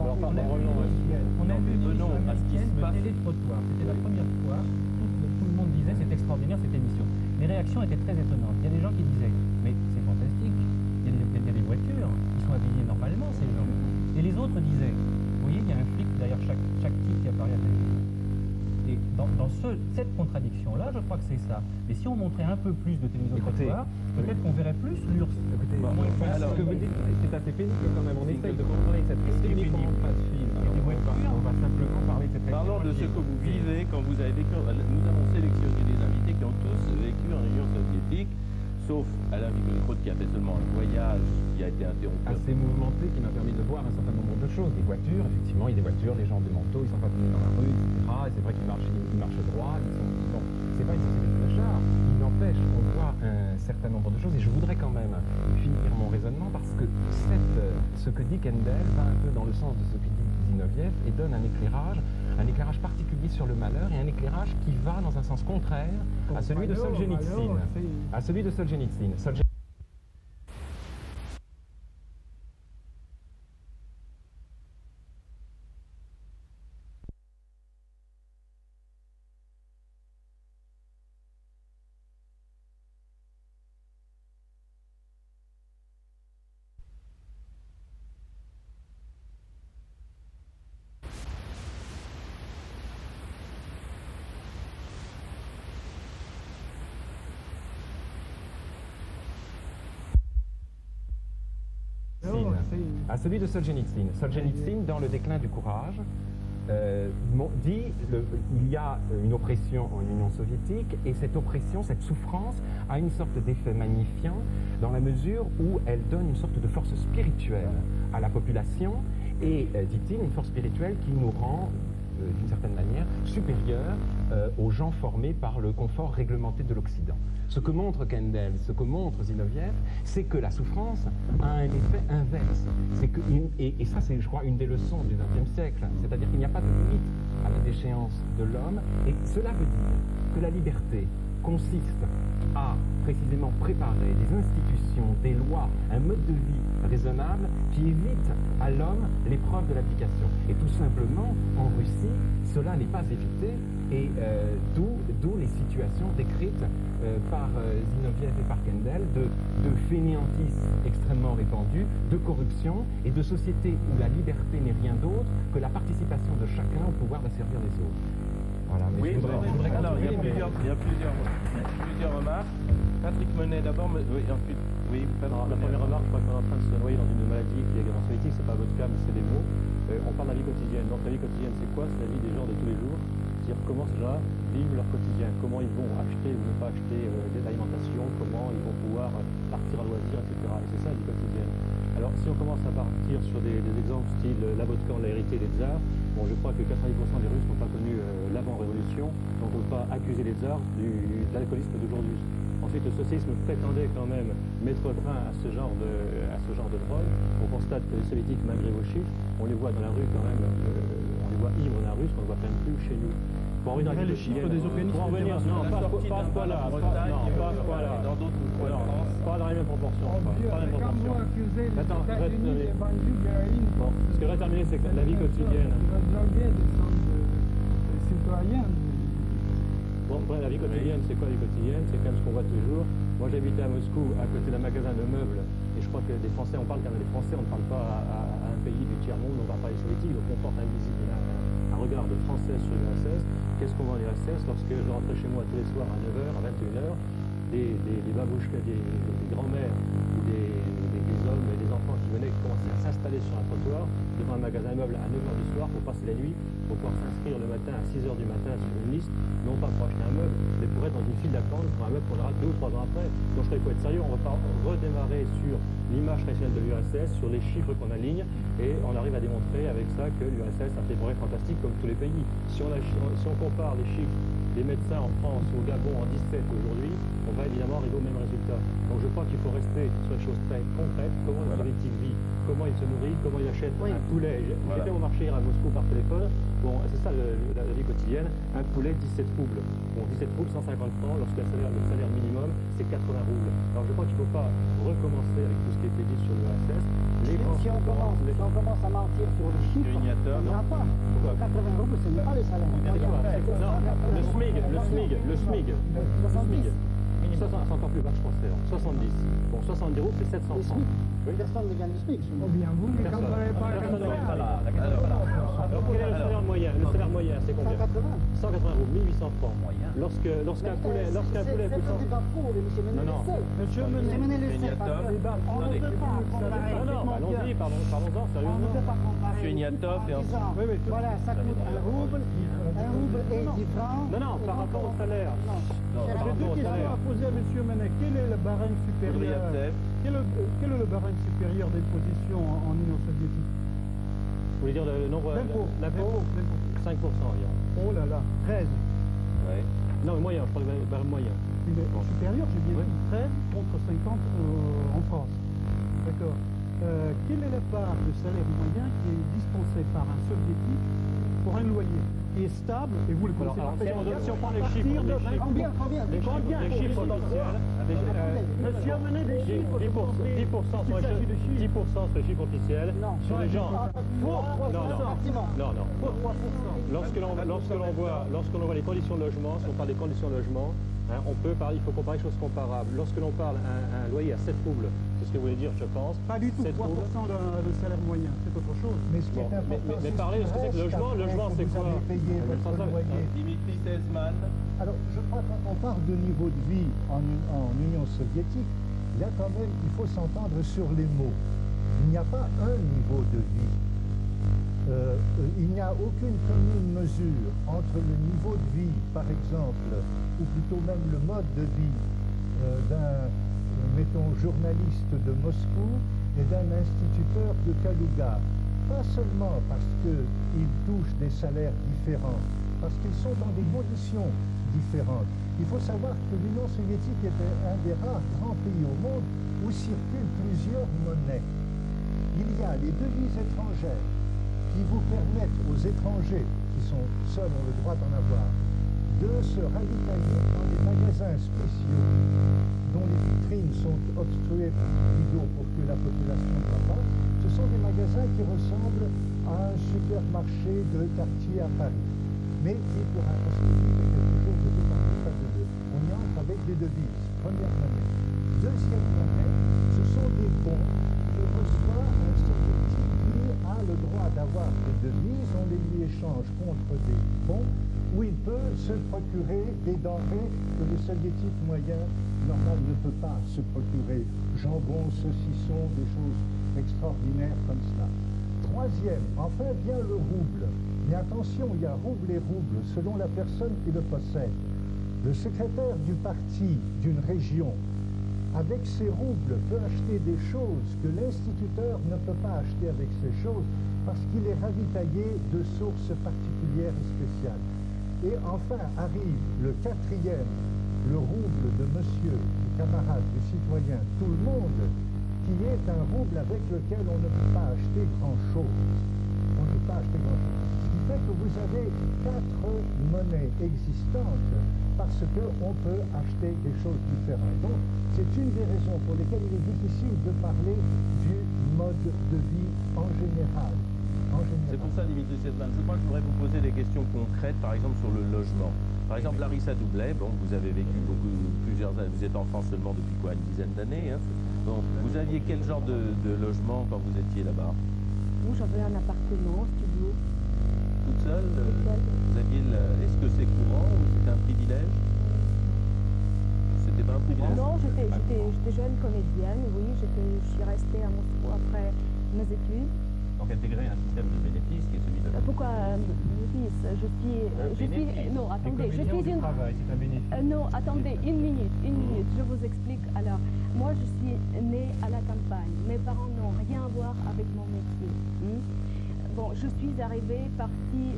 On a vu une émission américaine de télé-trottoir. C'était la première fois. Tout le monde disait c'est extraordinaire cette émission. Les réactions étaient très étonnantes. Il y a des gens qui disaient mais c'est fantastique. Il y a des voitures, ils sont habillés normalement ces gens. Et les autres disaient vous voyez, il y a un flic derrière chaque type qui apparaît à la télévision. Et dans cette contradiction-là, je crois que c'est ça. Mais si on montrait un peu plus de télévision trottoir, peut-être qu'on verrait plus l'URSS. Alors, ce que vous dites, c'est assez pénible quand même. On essaye de contrôler cette pénible pas de film. On va simplement parler de cette Parlons de ce que vous vivez quand vous avez vécu. Nous avons sélectionné des invités qui ont tous vécu en Union soviétique, sauf Alain Finkielkraut qui a fait seulement un voyage qui a été interrompu. Assez mouvementé, qui m'a permis de voir un certain nombre de choses. Des voitures, effectivement, il y a des voitures, les gens des manteaux, ils sont pas venus dans la rue, etc. Et c'est vrai qu'ils marchent droit, ils sont c'est pas une société de clochards. Il n'empêche, on voit un certain nombre de choses, et je voudrais quand même finir mon raisonnement parce que ce que dit Kendall va un peu dans le sens de ce que dit Zinoviev et donne un éclairage particulier sur le malheur et un éclairage qui va dans un sens contraire à celui de Solzhenitsyn. À celui de Solzhenitsyn. À celui de Solzhenitsyn. Solzhenitsyn, dans Le déclin du courage, dit il y a une oppression en Union soviétique et cette oppression, cette souffrance a une sorte d'effet magnifiant dans la mesure où elle donne une sorte de force spirituelle à la population et, dit-il, une force spirituelle qui nous rend d'une certaine manière supérieurs aux gens formés par le confort réglementé de l'Occident. Ce que montre Kendall, ce que montre Zinoviev, c'est que la souffrance a un effet inverse. Et ça, c'est, je crois, une des leçons du XXe siècle. C'est-à-dire qu'il n'y a pas de limite à la déchéance de l'homme. Et cela veut dire que la liberté consiste à précisément préparer des institutions, des lois, un mode de vie raisonnable qui évite à l'homme l'épreuve de l'application. Et tout simplement, en Russie, cela n'est pas évité, et d'où les situations décrites par Zinoviev et par Kendall de fainéantisme extrêmement répandu, de corruption et de société où la liberté n'est rien d'autre que la participation de chacun au pouvoir d'asservir les autres. Voilà, mais oui, alors il y a plusieurs remarques. Patrick Menet d'abord, oui, ensuite, oui, la première remarque, je crois qu'on est en train de se noyer dans une maladie qui est également soviétique, c'est pas votre cas, mais c'est des mots. On parle de la vie quotidienne. Donc la vie quotidienne, c'est quoi? C'est la vie des gens de tous les jours. C'est-à-dire comment ces gens vivent leur quotidien, comment ils vont acheter ou ne pas acheter des alimentations, comment ils vont pouvoir partir à loisir, etc. Et c'est ça la vie quotidienne. Alors si on commence à partir sur des exemples style la vodka, on l'a hérité des tsars, bon, je crois que 90% des Russes n'ont pas connu l'avant-révolution, donc on ne peut pas accuser les tsars de l'alcoolisme d'aujourd'hui. Ensuite, le socialisme prétendait quand même mettre fin à ce genre de drogue. On constate que les soviétiques, malgré vos chiffres, on les voit dans la rue quand même, on les voit ivres dans la rue, ce qu'on ne voit quand même plus chez nous. Pour revenir les chiffres des organismes non, pas à ce point-là, dans d'autres pas dans les mêmes proportions. Pas dans les mêmes proportions. Attends, ce que je vais terminer, c'est que la vie quotidienne. Bon, la vie quotidienne, c'est quoi la vie quotidienne? C'est quand même ce qu'on voit tous les jours. Moi, j'habitais à Moscou, à côté d'un magasin de meubles, et je crois que des Français, on parle quand même des Français, on ne parle pas à un pays du tiers-monde, on ne parle pas des Soviétiques, donc on porte un regard de Français sur l'URSS. Qu'est-ce qu'on vend à l'URSS? Lorsque je rentrais chez moi tous les soirs à 9h, à 21h, des babouches, des grands-mères, ou des hommes et des enfants qui venaient commencer à s'installer sur un trottoir devant un magasin meuble à 9h du soir pour passer la nuit, pour pouvoir s'inscrire le matin à 6h du matin sur une liste, non pas pour acheter un meuble, mais pour être dans une file d'attente pour un meuble qu'on aura 2 ou 3 ans après. Donc je crois qu'il faut être sérieux, on va pas redémarrer sur l'image traditionnelle de l'URSS, sur les chiffres qu'on aligne, et on arrive à démontrer avec ça que l'URSS a fait des progrès fantastiques comme tous les pays. Si on compare les chiffres des médecins en France ou au Gabon en 17 aujourd'hui, on va évidemment arriver au même résultat. Donc je crois qu'il faut rester sur les choses très concrètes, comment le soviétique vit, comment il se nourrit, comment il achète un poulet. J'étais au marché hier à Moscou par téléphone, bon, c'est ça la vie quotidienne, un poulet 17 roubles. Bon, 17 roubles, 150 francs, lorsque le salaire minimum, c'est 80 roubles. Alors je crois qu'il ne faut pas recommencer avec tout ce qui a été dit sur l'URSS. Si on commence à mentir sur les chiffres, on n'ira pas. 80 roubles, ce n'est pas les salaires. Le SMIG. Ça, c'est encore plus bas, je pense, 70. Bon, 70 euros, c'est 700 francs. Personne ne gagne le SMIC. Oh bien, vous ne comprendrez pas. Alors, quel est le salaire moyen? Le salaire moyen, c'est combien? 180 euros, 1800 francs. Lorsqu'un poulet coûte 100... Non. Monsieur Menet le sait. On ne peut pas comparer. Non, allons-y, parlons-en, sérieusement. On ne peut pas comparer. Monsieur Ignatov et ensuite. Voilà, ça coûte 1 rouble et 10 francs. Non, par rapport au salaire. J'ai deux questions à poser à monsieur Menet. Quel est le barème supérieur? Quel est le barème supérieur d'imposition en Union soviétique? Vous voulez dire le nombre d'impôts? 5% environ. Oh là là, 13. Ouais. Non, mais moyen, je parle de barème moyen. Il est supérieur, j'ai bien dit 13 contre 50 en France. D'accord. Quelle est la part de salaire moyen qui est dispensée par un soviétique pour un loyer qui est stable, et vous le connaissez parfaitement. Si on prend les chiffres, Combien les chiffres officiels, Monsieur a mené des chiffres. 10% sur les chiffres officiels. Sur les gens. Non. Lorsque l'on voit les conditions de logement, si on parle des conditions de logement, hein, il faut comparer des choses comparables. Lorsque l'on parle un loyer à 7 roubles, c'est ce que vous voulez dire, je pense. Pas du tout, 3% de salaire moyen, c'est autre chose. Mais ce qui est important, mais parlez de ce que c'est que le logement, c'est quoi? Dimitri Tezman. Alors, je crois que quand on parle de niveau de vie en Union soviétique, il y a quand même, il faut s'entendre sur les mots. Il n'y a pas un niveau de vie. Il n'y a aucune commune mesure entre le niveau de vie, par exemple, ou plutôt même le mode de vie d'un, mettons, journaliste de Moscou et d'un instituteur de Kalouga. Pas seulement parce qu'ils touchent des salaires différents, parce qu'ils sont dans des conditions différentes. Il faut savoir que l'Union soviétique était un des rares grands pays au monde où circulent plusieurs monnaies. Il y a les devises étrangères qui vous permettent aux étrangers, qui sont seuls ont le droit d'en avoir, de se ravitailler dans des magasins spéciaux dont les vitrines sont obstruées par des rideaux pour que la population ne voit pas. Ce sont des magasins qui ressemblent à un supermarché de quartier à Paris, mais qui, pour un hospitalier, est quelque chose de tout à fait fabuleux. On y entre avec des devises, première monnaie. Deuxième monnaie, ce sont des bons que reçoit un soviétique qui a le droit d'avoir des devises, on les lui échange contre des bons, où il peut se procurer des denrées que le soviétique moyen normal ne peut pas se procurer. Jambon, saucisson, des choses extraordinaires comme cela. Troisième, enfin vient le rouble. Mais attention, il y a rouble et rouble, selon la personne qui le possède. Le secrétaire du parti d'une région, avec ses roubles, peut acheter des choses que l'instituteur ne peut pas acheter avec ces choses, parce qu'il est ravitaillé de sources particulières et spéciales. Et enfin arrive le quatrième, le rouble de monsieur, du camarade, du citoyen, tout le monde, qui est un rouble avec lequel on ne peut pas acheter grand-chose. On ne peut pas acheter grand-chose. Ce qui fait que vous avez 4 monnaies existantes parce qu'on peut acheter des choses différentes. Donc, c'est une des raisons pour lesquelles il est difficile de parler du mode de vie en général. C'est pour ça, Dimitri Tezman, je crois que je voudrais vous poser des questions concrètes, par exemple sur le logement. Par exemple, Larissa Doublet, bon, vous avez vécu plusieurs années, vous êtes en France seulement depuis quoi, une dizaine d'années, hein. Bon, vous aviez quel genre de logement quand vous étiez là-bas? J'avais un appartement, studio. Toute seule? Vous aviez est-ce que c'est courant ou c'était un privilège? C'était pas un privilège? Non, j'étais jeune comédienne, oui, je suis restée à Moscou après mes études. Donc intégrer un système de bénéfices qui est celui de... Pourquoi bénéfice? Non, attendez, je suis une... C'est un bénéfice. Non, attendez, une minute, je vous explique. Alors, moi je suis née à la campagne. Mes parents n'ont rien à voir avec mon métier. Bon, je suis arrivée partie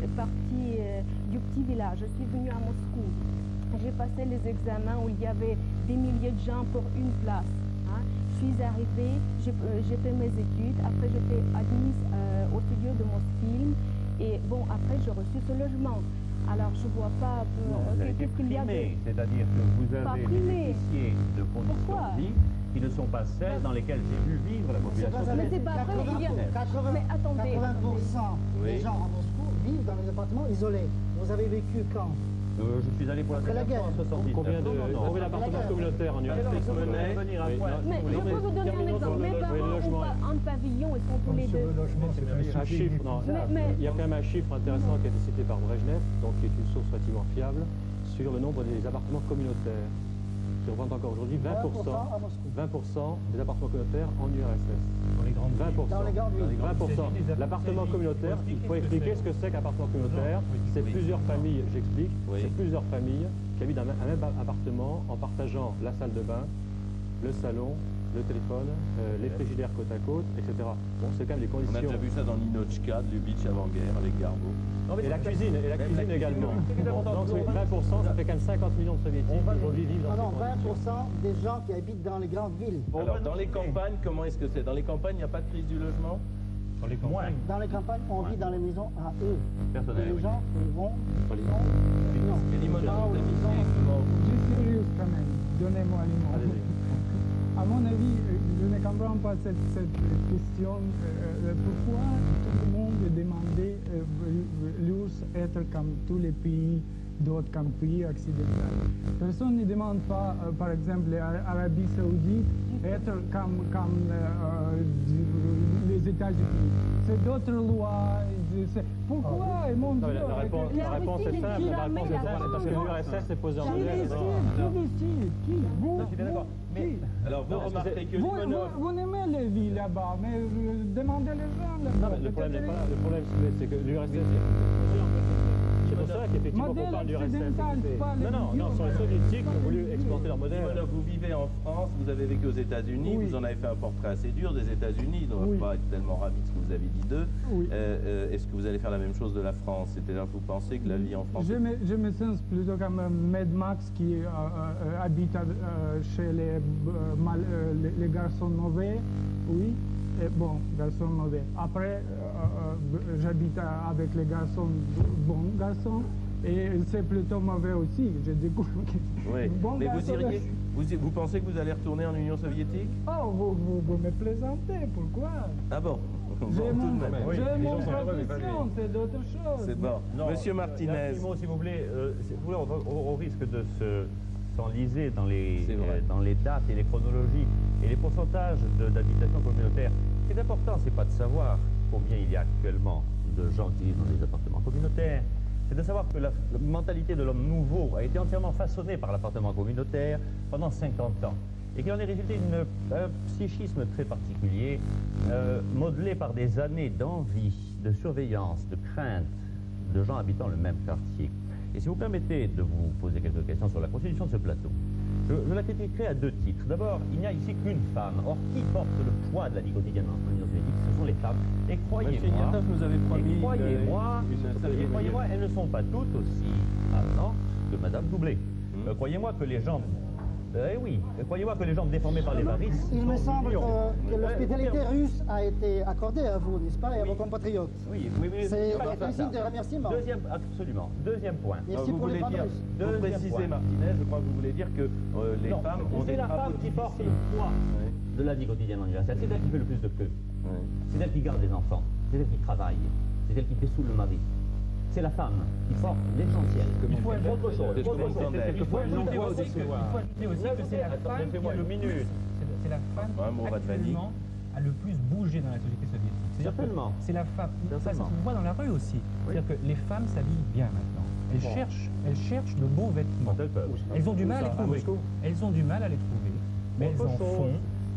du petit village. Je suis venue à Moscou. J'ai passé les examens où il y avait des milliers de gens pour une place. Je suis arrivée, j'ai fait mes études, après j'étais admise au studio de Mosfilm, et bon, après j'ai reçu ce logement. Alors je vois pas qu'est-ce qu'il y a de... C'est-à-dire que vous avez bénéficié de conditions de vie qui ne sont pas celles dans lesquelles j'ai vu vivre la population. Mais c'est pas vrai, il y a... Mais attendez. 80% des gens à Moscou vivent dans des appartements isolés. Vous avez vécu quand? Je suis allé pour la première fois en 78. Combien d'appartements communautaires en URSS? Mais je peux vous donner un exemple. Mes parents ont pas un pavillon, ils sont tous les deux. Un chiffre, non. Il y a quand même un chiffre intéressant qui a été cité par Brejnev, donc qui est une source relativement fiable, sur le nombre des appartements communautaires, qui représente encore aujourd'hui 20% des appartements communautaires en URSS. Dans les grandes 20%. Dans les grandes villes. 20%. L'appartement communautaire, il faut expliquer ce que c'est qu'un appartement communautaire. C'est plusieurs familles, j'explique, c'est plusieurs familles qui habitent dans un même appartement en partageant la salle de bain, le salon, le téléphone, les frigidaires côte à côte, etc. Bon, c'est quand même les On a conditions. déjà vu ça dans Ninochka, de Lubitsch avant-guerre, avec Garbo. Et la cuisine, également. Donc 20%, ça fait quand même 50 millions de soviétiques qui aujourd'hui vivent dans Non, ces conditions. 20% des gens qui habitent dans les grandes villes. Alors, dans les campagnes, comment est-ce que c'est? Dans les campagnes, il n'y a pas de crise du logement? Dans les campagnes. Dans les campagnes, on vit dans les maisons à eux. Personnel, Et les oui. gens, ils vont... Et les modèles Non, d'habiter, comment? Je suis sérieux quand même. Donnez-moi les mots. Allez-y. À mon avis, je ne comprends pas cette question. Pourquoi tout le monde demandait l'URSS être comme tous les pays, d'autres comme pays occidentaux? Personne ne demande pas, par exemple, l'Arabie Saoudite être comme les États-Unis. C'est d'autres lois. Pourquoi? Mon Dieu, La réponse est simple, parce que l'URSS s'est posé en modèle. Qui? Vous? Je suis bien d'accord. Mais Alors, vous remarquez que Limonov... Vous n'aimez les villes là-bas, mais demandez les gens là-bas. Non, mais le problème n'est pas là. Le problème, c'est que l'URSS... C'est pour ça qu'effectivement, on parle d'URSS. Non, sur les soviétiques qui ont voulu exporter leur modèle. Limonov, vous vivez en France, vous avez vécu aux États-Unis, Oui. vous en avez fait un portrait assez dur des États-Unis, ils ne doivent Oui. pas être tellement ravis de ce que vous avez dit d'eux. Oui. Est-ce que vous allez faire la même chose de la France? C'est-à-dire que vous pensez que la vie en France... Je me sens plutôt comme Mad Max qui habite chez les garçons mauvais, oui. Et bon, garçons mauvais. Après, j'habite avec les garçons, bons garçons, et c'est plutôt mauvais aussi. Je découvre que Oui. bon Mais vous garçon, iriez... Vous pensez que vous allez retourner en Union soviétique? Oh, vous me plaisantez, pourquoi? Ah bon? J'ai Bon, mon, tout de même. j'ai les mon gens sont heureux, mais pas profession, c'est d'autres choses. C'est bon. Non, Monsieur un Martinez. petit mot, s'il vous plaît. On risque de s'enliser dans les dates et les chronologies et les pourcentages d'habitation communautaire. Ce qui est important, c'est pas de savoir combien il y a actuellement de gens qui vivent dans des appartements communautaires. C'est de savoir que la mentalité de l'homme nouveau a été entièrement façonnée par l'appartement communautaire pendant 50 ans. Et qu'il en est résulté un psychisme très particulier, modelé par des années d'envie, de surveillance, de crainte de gens habitant le même quartier. Et si vous permettez de vous poser quelques questions sur la constitution de ce plateau, je la critiquerai à deux titres. D'abord, il n'y a ici qu'une femme. Or, qui porte le poids de la vie quotidienne en Union soviétique? Ce sont les femmes. Et croyez-moi, elles ne sont pas toutes aussi avenantes que Madame Doublet. Croyez-moi que les gens... croyez-moi que les gens déformés par les varices... Il me sont semble millions. que l'hospitalité russe a été accordée à vous, n'est-ce pas, et à vos compatriotes. Oui, C'est pas un signe de remerciement. Absolument. Deuxième point. Merci Vous pour les voulez femmes dire, russes. pour préciser Martinez, je crois que vous voulez dire que les Non, femmes ont des c'est la travaux femme qui porte le difficiles. poids de la vie quotidienne universelle. C'est elle qui fait le plus de queue. C'est elle qui garde les enfants. C'est elle qui travaille. C'est elle qui dessoule le mari. C'est la femme qui porte l'essentiel. Il faut autre chose. Il faut ajouter aussi que c'est la femme qui Laissez-moi une minute. C'est la femme Ouais, qui Mourad Vani. actuellement a le plus bougé dans la société soviétique. C'est-à-dire que Certainement. C'est la femme. Ça se voit dans la rue aussi. C'est-à-dire que les femmes s'habillent bien maintenant. Elles cherchent de beaux vêtements. Elles ont du mal à les trouver. Elles ont du mal à les trouver. Mais elles en font.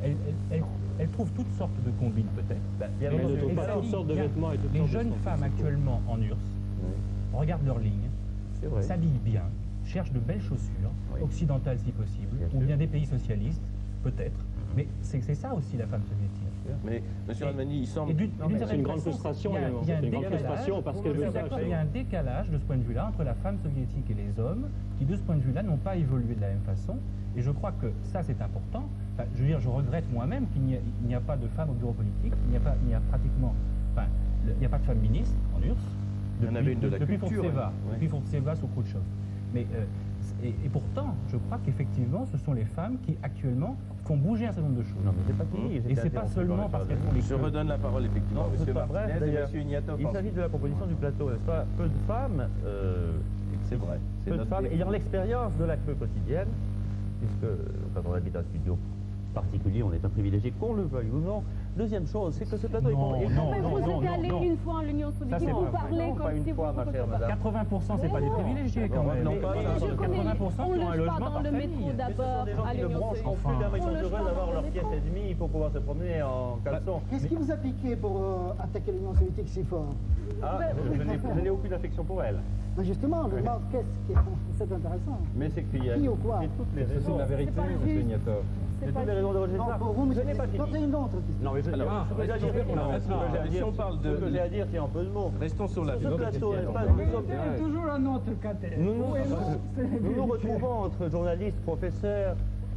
Elles trouvent toutes sortes de combines peut-être. Elles ne trouvent pas toutes sortes de vêtements et toutes Les sortes de jeunes styles. femmes actuellement en URSS regardent leurs lignes, s'habillent bien, cherchent de belles chaussures, occidentales si possible, ou bien des pays socialistes, peut-être. Mais c'est ça aussi la femme soviétique. Mais M. Radmani, il semble... C'est une grande frustration également. C'est une grande frustration parce qu'elle veut ça. Il y a un décalage de ce point de vue-là entre la femme soviétique et les hommes qui, de ce point de vue-là, n'ont pas évolué de la même façon. Et je crois que ça, c'est important. Enfin, je veux dire, je regrette moi-même qu'il n'y a pas de femmes au bureau politique. Il n'y a pratiquement... Enfin, il n'y a pas de femme ministre en URSS. Il y en avait une de la depuis culture. Depuis Fontseva sous Khrouchtchev. Mais, et pourtant, je crois qu'effectivement, ce sont les femmes qui, actuellement, font bouger un certain nombre de choses. Non, mais c'est pas fini. Et c'est pas seulement parce qu'elles font les Je redonne la parole effectivement à M. Martinez et d'ailleurs. M. Ignatov. Il s'agit de la composition du plateau, n'est-ce pas? Peu de femmes, C'est vrai. peu de femmes ayant l'expérience de la queue quotidienne, puisque quand on habite un studio particulier, on est un privilégié, qu'on le veuille ou non. Deuxième chose, c'est que ce plateau est... Vous êtes allé une fois en Union soviétique, vous parlez pas comme une si fois, vous... ma chère madame. 80%, c'est pas des privilégiés quand même. Non, pas ça. 80% On qui ont un loge pas logement dans par le famille. métro d'abord Des gens à qui ne l'Union branchent soviétique. plus d'un, mais ils sont On loge heureux pas d'avoir dans leur le pièce métro. et demie pour pouvoir se promener en caleçon. Qu'est-ce qui vous a piqué pour attaquer l'Union soviétique si fort? Ah, je n'ai aucune affection pour elle. Ben justement, je demande qu'est-ce qui est intéressant. Mais c'est qu'il y a Qui ou quoi? toutes les C'est raisons. la vérité, C'est pas M. juste. Ignatov. c'est pas... les raisons de rejeter Non, ça. pour vous, Je n'ai pas c'est fini. une autre question. Non, mais je... Alors, ce que j'ai à dire, si on parle de... Ce que j'ai à dire, c'est en peu de mots. Restons sur la Sur ce plateau, n'est-ce pas, C'est toujours un autre KTF. nous nous retrouvons entre journalistes, professeurs,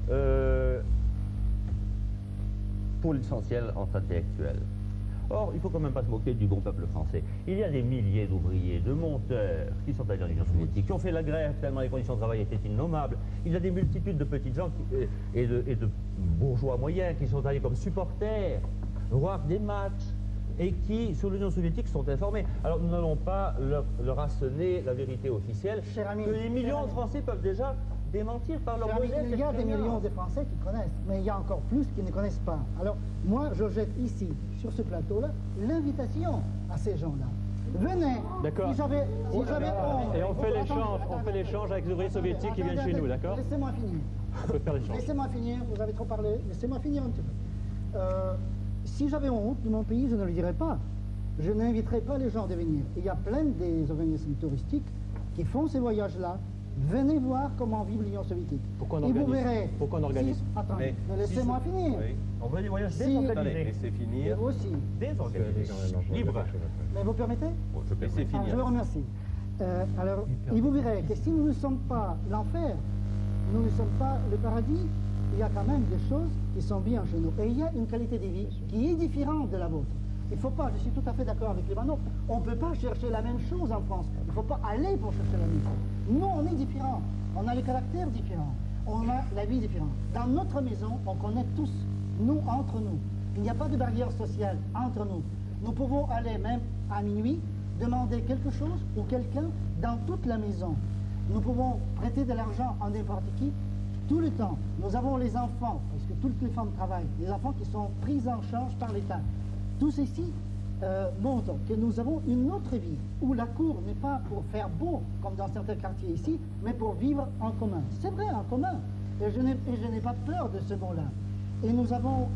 pour l'essentiel entre intellectuels. Or, il ne faut quand même pas se moquer du bon peuple français. Il y a des milliers d'ouvriers, de monteurs qui sont allés en Union soviétique, qui ont fait la grève tellement les conditions de travail étaient innommables. Il y a des multitudes de petites gens et de bourgeois moyens qui sont allés comme supporters voir des matchs et qui, sur l'Union soviétique, sont informés. Alors, nous n'allons pas leur assonner la vérité officielle, que les millions de Français peuvent déjà démentir par leur modeste il y a des expérience. millions de Français qui connaissent, mais il y a encore plus qui ne connaissent pas. Alors, moi, je jette ici, sur ce plateau-là, l'invitation à ces gens-là. Venez. D'accord. Si j'avais honte. Et on fait l'échange avec les ouvriers soviétiques qui viennent chez nous, d'accord? Laissez-moi finir. On peut faire l'échange. Laissez-moi finir, vous avez trop parlé. Laissez-moi finir un petit peu. Si j'avais honte de mon pays, je ne le dirais pas. Je n'inviterais pas les gens à venir. Il y a plein des organismes touristiques qui font ces voyages-là. Venez voir comment vit l'Union soviétique. Pourquoi on et organise? vous verrez. Pourquoi on organise? Attendez, mais laissez-moi finir. Oui. On veut des voyages Allez, désorganisés. laissez finir. Et vous aussi. Désorganisés. Libre. Mais vous permettez? Laissez finir. Je vous remercie. Alors, et vous verrez que si nous ne sommes pas l'enfer, nous ne sommes pas le paradis, il y a quand même des choses qui sont bien chez nous. Et il y a une qualité de vie qui est différente de la vôtre. Il ne faut pas, je suis tout à fait d'accord avec les Ivanov, on ne peut pas chercher la même chose en France. Il ne faut pas aller pour chercher la même chose. Nous, on est différents. On a les caractères différents. On a la vie différente. Dans notre maison, on connaît tous, nous, entre nous. Il n'y a pas de barrière sociale entre nous. Nous pouvons aller même à minuit, demander quelque chose ou quelqu'un dans toute la maison. Nous pouvons prêter de l'argent à n'importe qui tout le temps. Nous avons les enfants, parce que toutes les femmes travaillent, les enfants qui sont pris en charge par l'État. Tout ceci montre que nous avons une autre vie, où la cour n'est pas pour faire beau, comme dans certains quartiers ici, mais pour vivre en commun. C'est vrai, en commun. Et je n'ai pas peur de ce mot-là. Et nous avons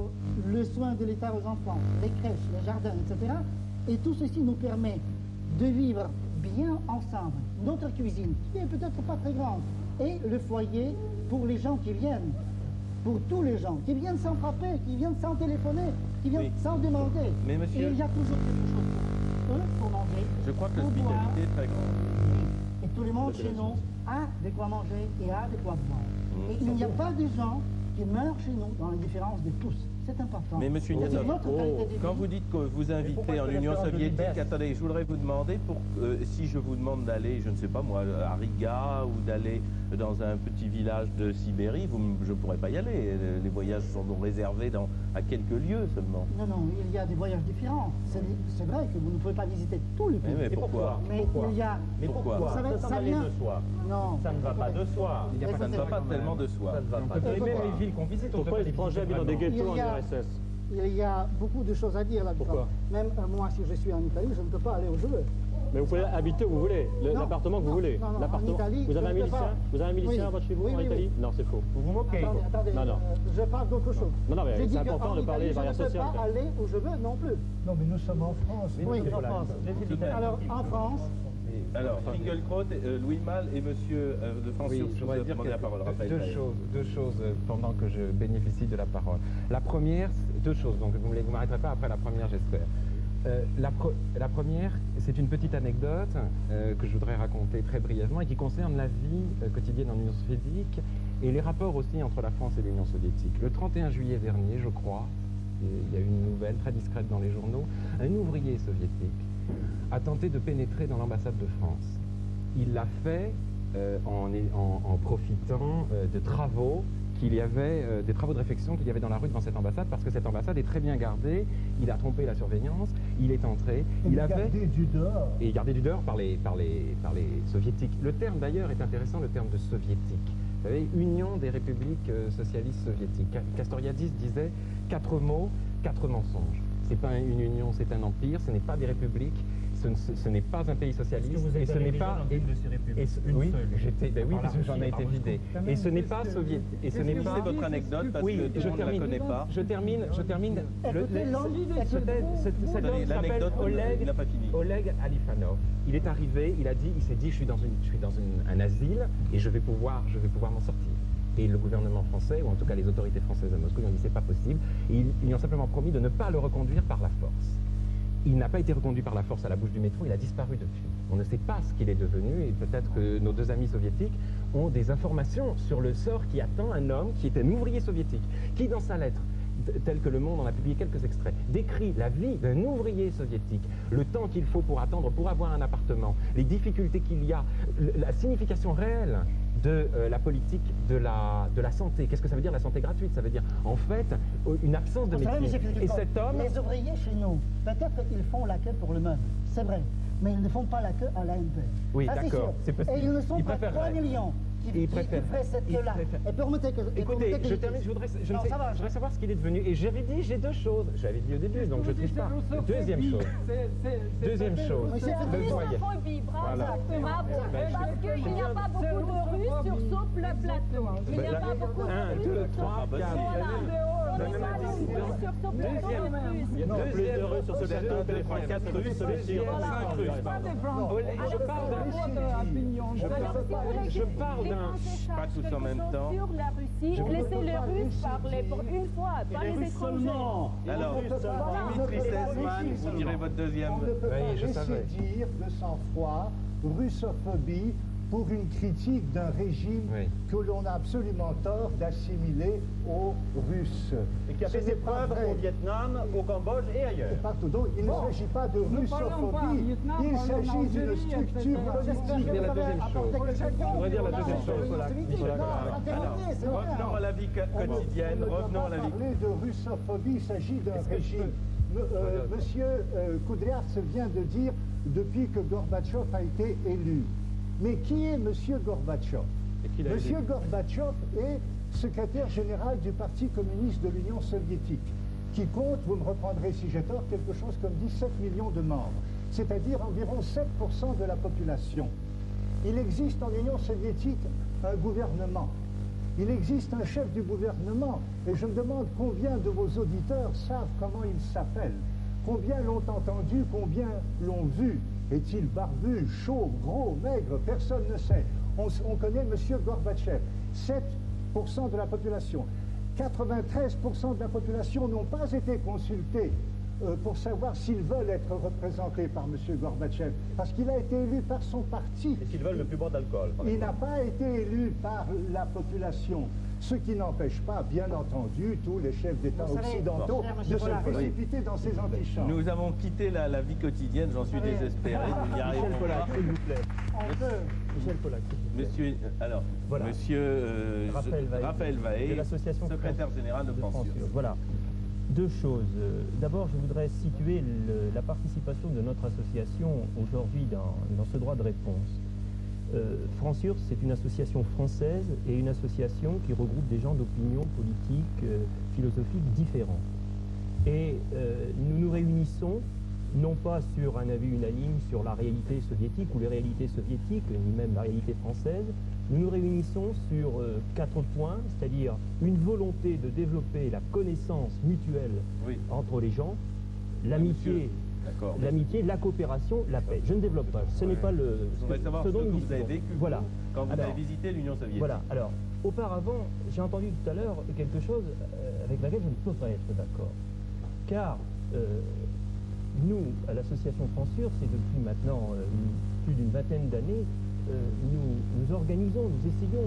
le soin de l'État aux enfants, les crèches, les jardins, etc. Et tout ceci nous permet de vivre bien ensemble. Notre cuisine, qui est peut-être pas très grande, et le foyer pour les gens qui viennent. Pour tous les gens qui viennent sans frapper, qui viennent sans téléphoner, qui viennent sans demander. Mais monsieur... Et il y a toujours quelque chose pour eux, pour manger. Je crois que pour boire. l'hospitalité est très grande. Et tout le monde chez nous a de quoi manger et a de quoi boire. Et il n'y a pas de gens qui meurent chez nous dans les différences de tous. C'est important. Mais monsieur Niazov, quand vous dites que vous invitez en Union soviétique, attendez, je voudrais vous demander, si je vous demande d'aller, je ne sais pas moi, à Riga ou d'aller dans un petit village de Sibérie, je ne pourrais pas y aller. Les voyages sont donc réservés à quelques lieux seulement. Non, non, il y a des voyages différents. C'est vrai que vous ne pouvez pas visiter tout le pays. Mais pourquoi? Mais il y a... Mais pourquoi? Ça vient de soi. Non. Ça ne va pas de soi. Ça ne va pas tellement de soi. Ça ne va pas de soi. Même les villes qu'on visite, Pourquoi les étrangers habitent dans des ghettos en URSS? Il y a beaucoup de choses à dire là-dedans. Pourquoi? Même moi, si je suis en Italie, je ne peux pas aller où je veux. Mais vous pouvez habiter où vous voulez, l'appartement que vous voulez. Non, en Italie, vous avez un milicien? Vous avez un milicien oui. chez vous Oui, en oui, Italie? oui. Non, c'est faux. Vous vous moquez. Attendez, Non, non. Je parle d'autre chose. Non, mais c'est important de parler des barrières Je ne sociales. peux pas aller où je veux non plus. Non, mais nous sommes en France. Oui, en France. Alors, en France... Alors, Finkielkraut, Louis Malle et monsieur de France Oui, Sur, je voudrais dire demander la parole. Raphaël Taillé. deux choses pendant que je bénéficie de la parole. La première, deux choses, donc vous ne m'arrêterez pas après la première, j'espère. La première, c'est une petite anecdote que je voudrais raconter très brièvement et qui concerne la vie quotidienne en Union soviétique et les rapports aussi entre la France et l'Union soviétique. Le 31 juillet dernier, je crois, il y a eu une nouvelle très discrète dans les journaux, un ouvrier soviétique a tenté de pénétrer dans l'ambassade de France. Il l'a fait en profitant de travaux qu'il y avait, des travaux de réfection qu'il y avait dans la rue devant cette ambassade, parce que cette ambassade est très bien gardée. Il a trompé la surveillance, il est entré, il a gardé du dehors. Et gardé du dehors par les soviétiques. Le terme d'ailleurs est intéressant, le terme de soviétique. Vous savez, Union des républiques socialistes soviétiques. Castoriadis disait 4 mots, 4 mensonges. C'est pas une union, c'est un empire, ce n'est pas des républiques, ce n'est pas un pays socialiste, et ce n'est pas... Oui, parce que j'en ai été vidé. Et ce n'est pas soviétique. Et ce n'est pas... C'est votre anecdote, parce que tout le monde ne la connaît pas. Je termine. Cet homme L'anecdote, s'appelle il n'a pas fini. Oleg Alifanov. Il est arrivé, il s'est dit, je suis dans un asile et je vais pouvoir m'en sortir. Et le gouvernement français, ou en tout cas les autorités françaises à Moscou, lui ont dit c'est pas possible. Et ils lui ont simplement promis de ne pas le reconduire par la force. Il n'a pas été reconduit par la force à la bouche du métro, il a disparu depuis. On ne sait pas ce qu'il est devenu, et peut-être que nos deux amis soviétiques ont des informations sur le sort qui attend un homme qui était un ouvrier soviétique, qui dans sa lettre, telle que Le Monde en a publié quelques extraits, décrit la vie d'un ouvrier soviétique, le temps qu'il faut pour attendre, pour avoir un appartement, les difficultés qu'il y a, la signification réelle de la politique de la santé. Qu'est-ce que ça veut dire la santé gratuite? Ça veut dire en fait une absence de métier. Et cet homme... Les ouvriers chez nous, peut-être qu'ils font la queue pour le meuble, c'est vrai, mais ils ne font pas la queue à l'ANP. Oui, d'accord, c'est possible. Et ils ne sont pas 3 millions qui feraient cette queue-là. Et permettez que... Écoutez, je termine, je voudrais savoir ce qu'il est devenu. Et j'avais dit, j'ai deux choses. J'avais dit au début, donc je ne triche pas. Deuxième chose. Deuxième chose. Le voyez. Voilà. Parce qu'il n'y a pas beaucoup de Russes sur ce plateau. Il n'y a pas beaucoup de Russes. 1, 2, 3, 4. Il y a plus de Russes sur ce plateau que les 4 Russes, ça veut dire 5 Russes. Je parle d'un... Pas tous en même temps. Sur la Russie, laissez les Russes parler pour une fois, pas les étrangers. Alors, Dimitri Slezman, vous direz votre deuxième. On ne peut pas laisser dire de sang-froid, russophobie, pour une critique d'un régime que l'on a absolument tort d'assimiler aux Russes. Et qui a fait ses preuves au Vietnam, au Cambodge et ailleurs. Partout. Donc, il ne s'agit pas de russophobie, il s'agit d'une structure politique. Je voudrais dire la deuxième chose. Alors, revenons à la vie quotidienne, revenons à la vie. Parler de russophobie, il s'agit d'un régime. Monsieur Kudryavtsev vient de dire depuis que Gorbatchev a été élu. Mais qui est M. Gorbatchev? M. Gorbatchev est secrétaire général du Parti communiste de l'Union soviétique, qui compte, vous me reprendrez si j'ai tort, quelque chose comme 17 millions de membres, c'est-à-dire environ 7% de la population. Il existe en Union soviétique un gouvernement. Il existe un chef du gouvernement, et je me demande combien de vos auditeurs savent comment il s'appelle. Combien l'ont entendu, combien l'ont vu? Est-il barbu, chauve, gros, maigre? Personne ne sait. On connaît M. Gorbatchev. 7% de la population. 93% de la population n'ont pas été consultés pour savoir s'ils veulent être représentés par M. Gorbatchev, parce qu'il a été élu par son parti. Et s'ils veulent ne plus boire d'alcool. Il n'a pas été élu par la population. Ce qui n'empêche pas, bien entendu, tous les chefs d'État occidentaux de se précipiter dans ces antichambres. Nous avons quitté la vie quotidienne, j'en suis désespéré, nous n'y arrivons pas. S'il vous plaît. Michel Pollack. Monsieur, alors, Voilà. Monsieur Raphaël Vaé, de l'association secrétaire général de France. Voilà. Deux choses. D'abord, je voudrais situer la participation de notre association aujourd'hui dans ce droit de réponse. Francurs, c'est une association française et une association qui regroupe des gens d'opinions politiques, philosophiques différentes. Et nous nous réunissons non pas sur un avis unanime sur la réalité soviétique ou les réalités soviétiques, ni même la réalité française. Nous nous réunissons sur 4 points, c'est-à-dire une volonté de développer la connaissance mutuelle entre les gens, l'amitié, la coopération, la paix. Je ne développe pas, ce n'est pas le... Je voudrais savoir ce que vous avez vécu quand vous avez visité l'Union soviétique. Voilà, alors, auparavant, j'ai entendu tout à l'heure quelque chose avec laquelle je ne peux pas être d'accord. Car nous, à l'association Francurs, c'est depuis maintenant plus d'une vingtaine d'années, nous organisons, nous essayons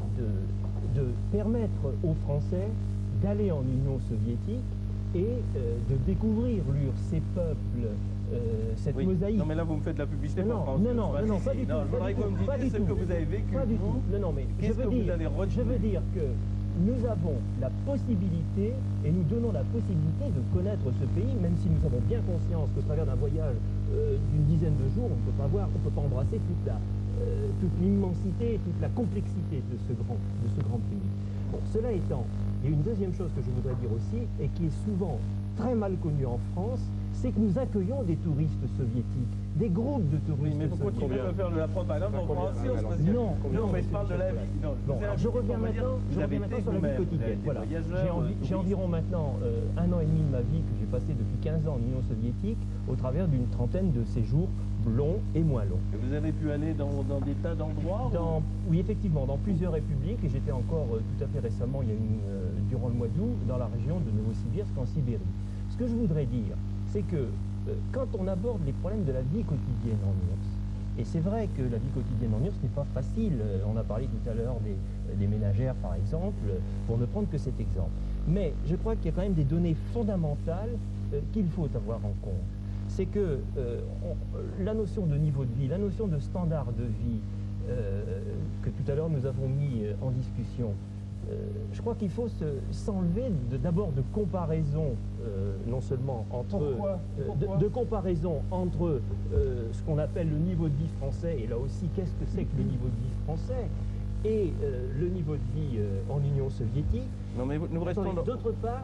de permettre aux Français d'aller en Union soviétique et de découvrir ces peuples, cette mosaïque. Non mais là vous me faites de la publicité pour France. Non, pas du tout. Je voudrais que vous me disiez ce que vous avez vécu. Pas du tout. Non, mais je veux dire que nous avons la possibilité, et nous donnons la possibilité de connaître ce pays, même si nous avons bien conscience qu'au travers d'un voyage d'une dizaine de jours, on ne peut pas embrasser toute l'immensité, toute la complexité de ce grand pays. Bon, cela étant, il y a une deuxième chose que je voudrais dire aussi, et qui est souvent très mal connue en France, c'est que nous accueillons des touristes soviétiques, des groupes de touristes mais pourquoi tu veux faire de la propagande en France? Non, mais je parle de la vie. Bon, je reviens maintenant sur la vie quotidienne. Voilà. J'ai environ maintenant 1 an et demi de ma vie que j'ai passé depuis 15 ans en Union soviétique au travers d'une trentaine de séjours longs et moins longs. Et vous avez pu aller dans des tas d'endroits Oui, effectivement, dans plusieurs républiques, et j'étais encore tout à fait récemment, durant le mois d'août, dans la région de Novosibirsk, en Sibérie. Ce que je voudrais dire, c'est que quand on aborde les problèmes de la vie quotidienne en URSS, et c'est vrai que la vie quotidienne en URSS n'est pas facile, on a parlé tout à l'heure des ménagères par exemple, pour ne prendre que cet exemple. Mais je crois qu'il y a quand même des données fondamentales qu'il faut avoir en compte. C'est que la notion de niveau de vie, la notion de standard de vie que tout à l'heure nous avons mis en discussion, je crois qu'il faut s'enlever d'abord de comparaison, non seulement entre de comparaison entre ce qu'on appelle le niveau de vie français, et là aussi qu'est-ce que c'est que le niveau de vie français, et le niveau de vie en Union soviétique. Non, mais nous restons d'autre part,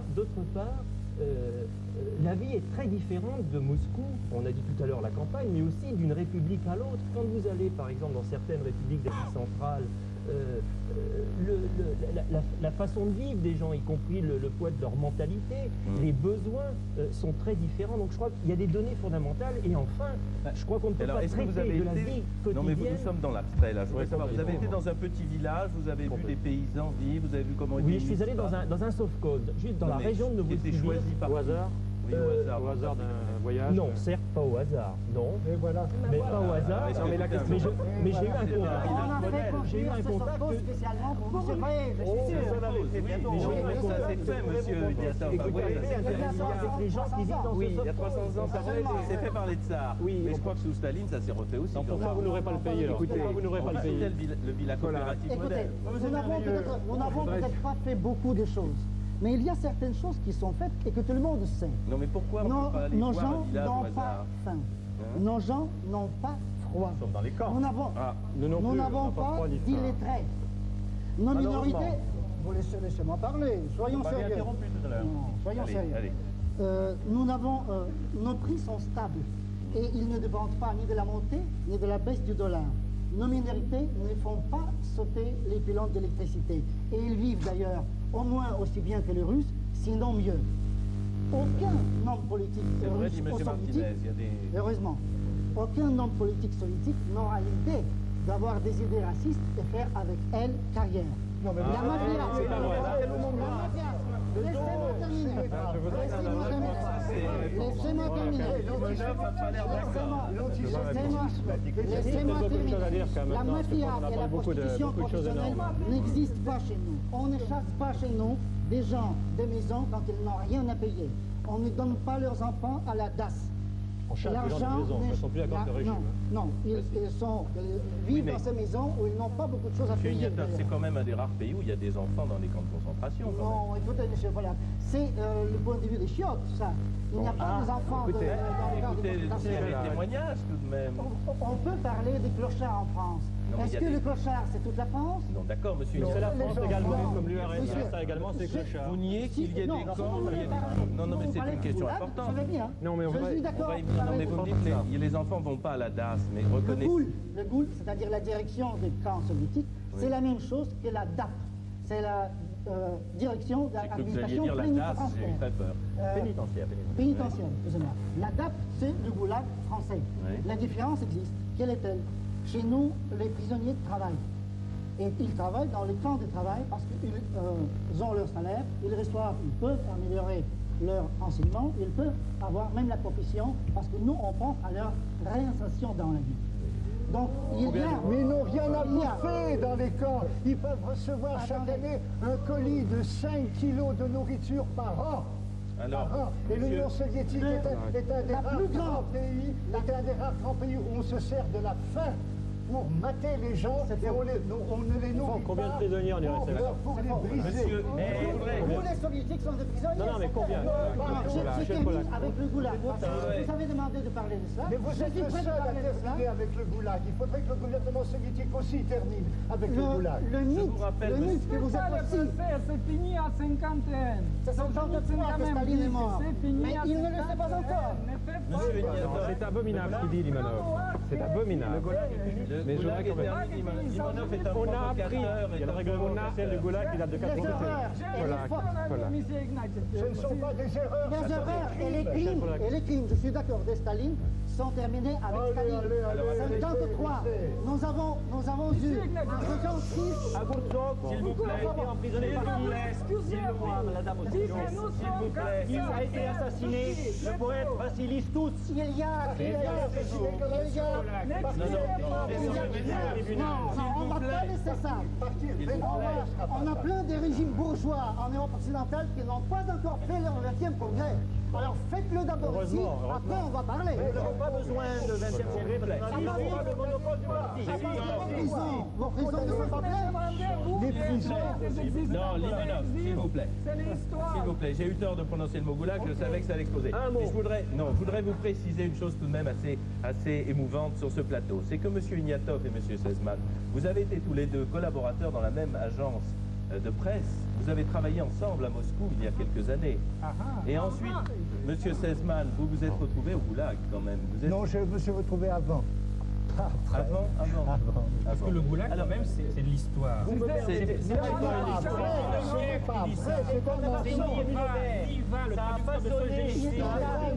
la vie est très différente de Moscou, on a dit tout à l'heure la campagne, mais aussi d'une république à l'autre. Quand vous allez par exemple dans certaines républiques d'Asie centrale, la façon de vivre des gens, y compris le poids de leur mentalité, les besoins sont très différents. Donc je crois qu'il y a des données fondamentales. Et enfin, je crois qu'on ne peut pas traiter de la vie quotidienne. Non mais nous sommes dans l'abstrait là. Vous avez été dans un petit village, vous avez vu des paysans vivre, vous avez vu comment... Oui, je suis allé dans un sovkhod, juste dans la région de Novosibirsk. choisi par au hasard. Oui, au hasard d'un voyage. Non, certes pas au hasard, non. Et voilà. Mais pas au hasard. Mais j'ai eu un contact. On a fait construire ce Sovkhod spécialement pour M. Paye, je suis sûr. Ça s'est fait, monsieur Diatov. Les gens qui vivent dans oui, il y a 300 ans, c'est fait par les tsars. Oui, mais je crois que sous Staline, ça s'est refait aussi. Pourquoi vous n'aurez pas le pays alors? Pourquoi vous n'aurez pas le pays? Le villa coopératif modèle. Nous n'avons peut-être pas fait beaucoup de choses. Mais il y a certaines choses qui sont faites et que tout le monde sait. Non, mais pourquoi on ne peut pas aller voir un village au hasard? Nos gens n'ont pas froid. Nous sommes dans les camps. Nous n'avons pas d'illettrés. Nos minorités... Vous laissez-moi parler. Soyons sérieux. Soyons sérieux. Nos prix sont stables. Et ils ne dépendent pas ni de la montée, ni de la baisse du dollar. Nos minorités ne font pas sauter les pylônes d'électricité. Et ils vivent d'ailleurs au moins aussi bien que les Russes, sinon mieux. Aucun homme politique russe ou soviétique, heureusement, aucun homme politique soviétique n'aura l'idée d'avoir des idées racistes et faire avec elles carrière. Non, mais la mafia, laissez-moi terminer. Laissez-moi terminer. La mafia et la prostitution professionnelle n'existent pas chez nous. On ne chasse pas chez nous des gens des maisons quand ils n'ont rien à payer. On ne donne pas leurs enfants à la DAS. On chasse les gens de maison, ils ne sont plus d'accord avec le régime. Non, ils vivent dans ces maisons où ils n'ont pas beaucoup de choses à payer. C'est quand même un des rares pays où il y a des enfants dans les camps de concentration. Non, écoutez, monsieur, voilà. C'est le point de vue des chiottes, ça. Il n'y a pas des enfants dans les camps de concentration. Il y a des témoignages tout de même. On peut parler des clochards en France. Est-ce que le clochard, c'est toute la France? Non, d'accord, monsieur. C'est la France également, comme l'URSS, ça également, c'est clochard. Vous niez qu'il y ait des camps? Non, mais c'est une question importante. Non, mais je suis d'accord. Non, mais vous me dites que les enfants ne vont pas à la DAS, mais reconnaissez... Le GOUL, c'est-à-dire la direction des camps soviétiques, c'est la même chose que la DAP. C'est la direction de l'administration pénitentiaire. Pénitentiaire, excusez-moi. La DAP, c'est le goulag français. La différence existe. Quelle est-elle? Chez nous, les prisonniers travaillent. Et ils travaillent dans les camps de travail parce qu'ils ont leur salaire, ils peuvent améliorer leur enseignement, ils peuvent avoir même la profession parce que nous, on pense à leur réinsertion dans la vie. Donc, il y a... Mais ils n'ont rien à bouffer dans les camps. Ils peuvent recevoir chaque année un colis de 5 kilos de nourriture par an. Et l'Union soviétique est un des rares grands pays où on se sert de la faim pour mater les gens et on ne les nourrit pas. Combien de prisonniers en URSS? Pour les briser. Vous, les soviétiques, sont des prisonniers. Non, mais combien? Je termine avec le goulag. Vous avez demandé de parler de cela. Mais vous êtes le seul à terminer avec le goulag. Il faudrait que le gouvernement soviétique aussi termine avec le goulag. Le mythe que vous êtes aussi. C'est fini à 51. C'est 53 que Staline est mort. Mais il ne le sait pas encore. Monsieur Niatov, C'est abominable ce qu'il dit, Limonov. C'est abominable. Le Goulag est terminé. Limonov est un provocateur. Il y a le règlement officiel du Goulag qui date de 4 ans. Ce ne sont pas des erreurs. Les erreurs et les crimes, je suis d'accord, de Staline sont terminés avec Staline. 53, nous avons eu un 56. Agourtsov, s'il vous plaît, été emprisonné par qui? Dites-moi, madame Ossillon, s'il vous plaît. Qui a été assassiné? Le poète Vassili Stouts. Il y a... Non, on va pas laisser ça. On a plein de régimes bourgeois en Europe occidentale qui n'ont pas encore fait leur 20e congrès. Alors faites-le d'abord ici, après on va parler. Nous n'avons pas besoin de 20e congrès parce que nous n'avons pas le monopole du parti. Vos prisons ne sont pas pleines. Les prisons. Non, Limonov, s'il vous plaît. S'il vous plaît, j'ai eu tort de prononcer le mot goulag, je savais que ça allait exploser. Mais je voudrais vous préciser une chose tout de même assez émouvante sur ce plateau. C'est que M. Ignatov et M. Sezman, vous avez été tous les deux collaborateurs dans la même agence de presse. Vous avez travaillé ensemble à Moscou il y a quelques années. Et ensuite, M. Sezman, vous vous êtes retrouvé au goulag quand même. Non, je me suis retrouvé avant. Avant. Parce que le goulag, quand même, c'est de l'histoire. C'est pas vrai. Ça a façonné Il y a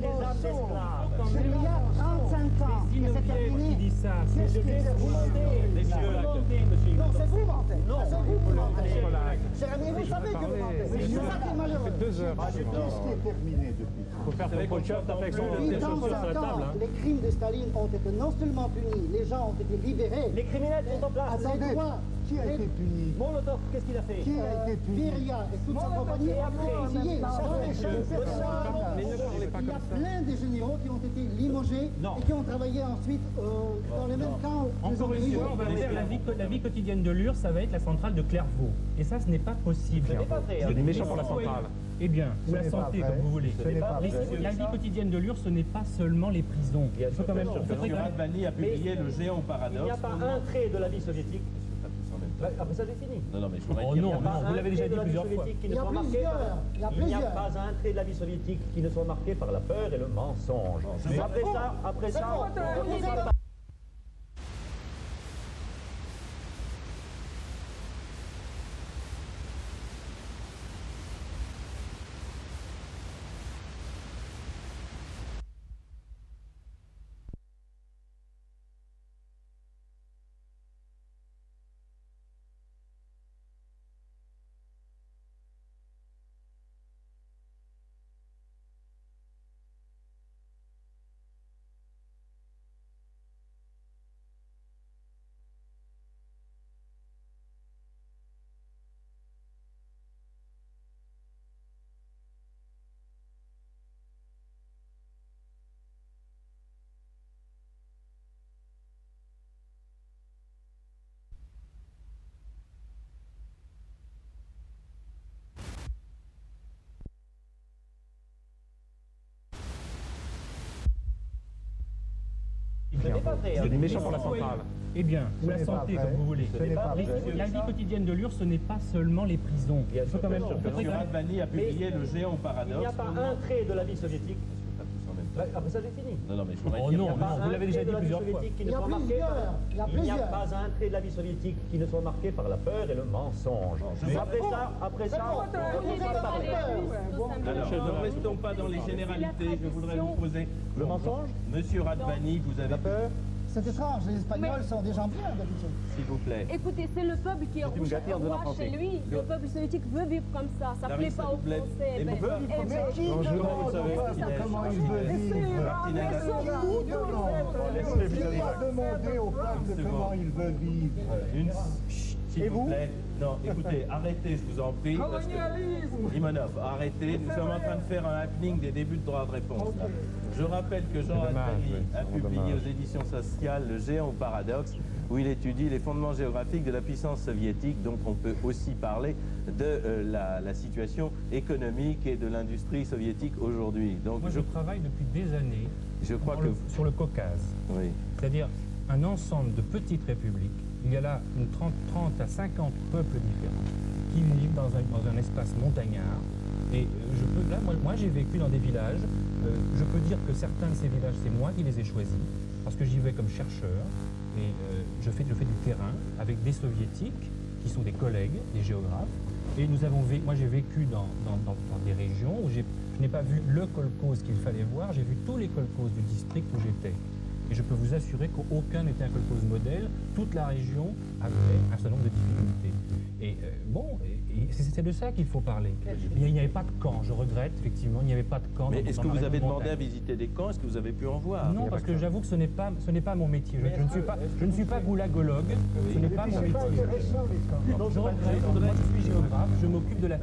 35 ans que c'est terminé. Qui dit ça? Qu'est-ce qui est vous mentez? Non, c'est vous mentez. Non, c'est vous qui mentez. Jérémy, vous savez que vous mentez. C'est ça qui est malheureux. 2 heures. Qu'est-ce qui est terminé depuis? Il faut faire ton pocheur, taper avec ses chaussures sur la table. Les crimes de Staline ont été non seulement punis, les gens ont été libérés. Les criminels sont en place. Attendez, Qui a été puni? Molotov, qu'est-ce qu'il a fait? Qui a été puni? Viria et toute sa compagnie ont été exilés. Il y a plein de généraux qui ont été limogés et qui ont travaillé ensuite dans les mêmes camps. Encore une fois, on va faire la vie quotidienne de Lure, ça va être la centrale de Clairvaux. Et ça, ce n'est pas possible. Ce n'est pas vrai. C'est méchant pour la centrale. Eh bien, ou la santé, comme vous voulez. La vie quotidienne de Lure, ce n'est pas seulement les prisons. Il faut quand même. M. Radvani a publié Le Géant Paradoxe. Il n'y a pas un trait de la vie soviétique. Après ça, j'ai fini. Non, mais je voudrais Oh dire... non, vous l'avez déjà dit plusieurs fois. Il y a plusieurs. Il n'y a pas un trait de la vie soviétique qui ne soit marqué par la peur et le mensonge. Après ça, C'est méchant pour la centrale. Eh bien, ou la santé, comme vous voulez. La vie quotidienne de Lure, ce n'est pas seulement les prisons. Il faut quand même. M. Radvani a publié Le Géant Paradoxe. il n'y a pas un trait de la vie soviétique. Après ça, j'ai fini. Non, mais je voudrais Oh dire... non, vous l'avez déjà dit plusieurs fois. Il y a plusieurs. Il n'y a pas un trait de la vie soviétique qui ne soit marqué par la peur et le mensonge. Après ça, Alors, ne restons pas dans les généralités, je voudrais vous poser... Le mensonge? Monsieur Radvani, vous avez... La peur? C'est étrange, les Espagnols sont des gens bien d'habitude. S'il vous plaît. Écoutez, c'est le peuple qui est me gâter en donnant roi chez français. lui. Le peuple soviétique veut vivre comme ça. Ça ne plaît pas aux Français. Mais Qui demande comment il veut vivre? Qui va demander au peuple comment il veut vivre? S'il vous plaît. Non, écoutez, arrêtez, je vous en prie. Limonov, arrêtez. Nous sommes en train de faire un happening des débuts de droit de réponse. Là. Je rappelle que Jean Radvani a publié aux éditions sociales Le Géant Paradoxe, où il étudie les fondements géographiques de la puissance soviétique. Donc on peut aussi parler de la situation économique et de l'industrie soviétique aujourd'hui. Donc Moi, je travaille depuis des années sur le Caucase. Oui. C'est-à-dire un ensemble de petites républiques. Il y a là une 30 à 50 peuples différents qui vivent dans un espace montagnard. Et moi j'ai vécu dans des villages je peux dire que certains de ces villages, c'est moi qui les ai choisis, parce que j'y vais comme chercheur, et je fais du terrain avec des soviétiques, qui sont des collègues, des géographes, et moi j'ai vécu dans des régions où je n'ai pas vu le kolkhoz qu'il fallait voir, j'ai vu tous les kolkhozes du district où j'étais. Et je peux vous assurer qu'aucun n'était un kolkhoz modèle, toute la région avait un certain nombre de difficultés. Et c'est de ça qu'il faut parler. Il n'y avait pas de camp, je regrette, effectivement, il n'y avait pas de camp. Mais est-ce que vous avez demandé à visiter des camps? Est-ce que vous avez pu en voir? Non, parce que j'avoue que ce n'est pas mon métier. Je ne suis pas goulagologue, ce n'est pas mon métier. Non, je regrette, moi je suis géographe, je m'occupe de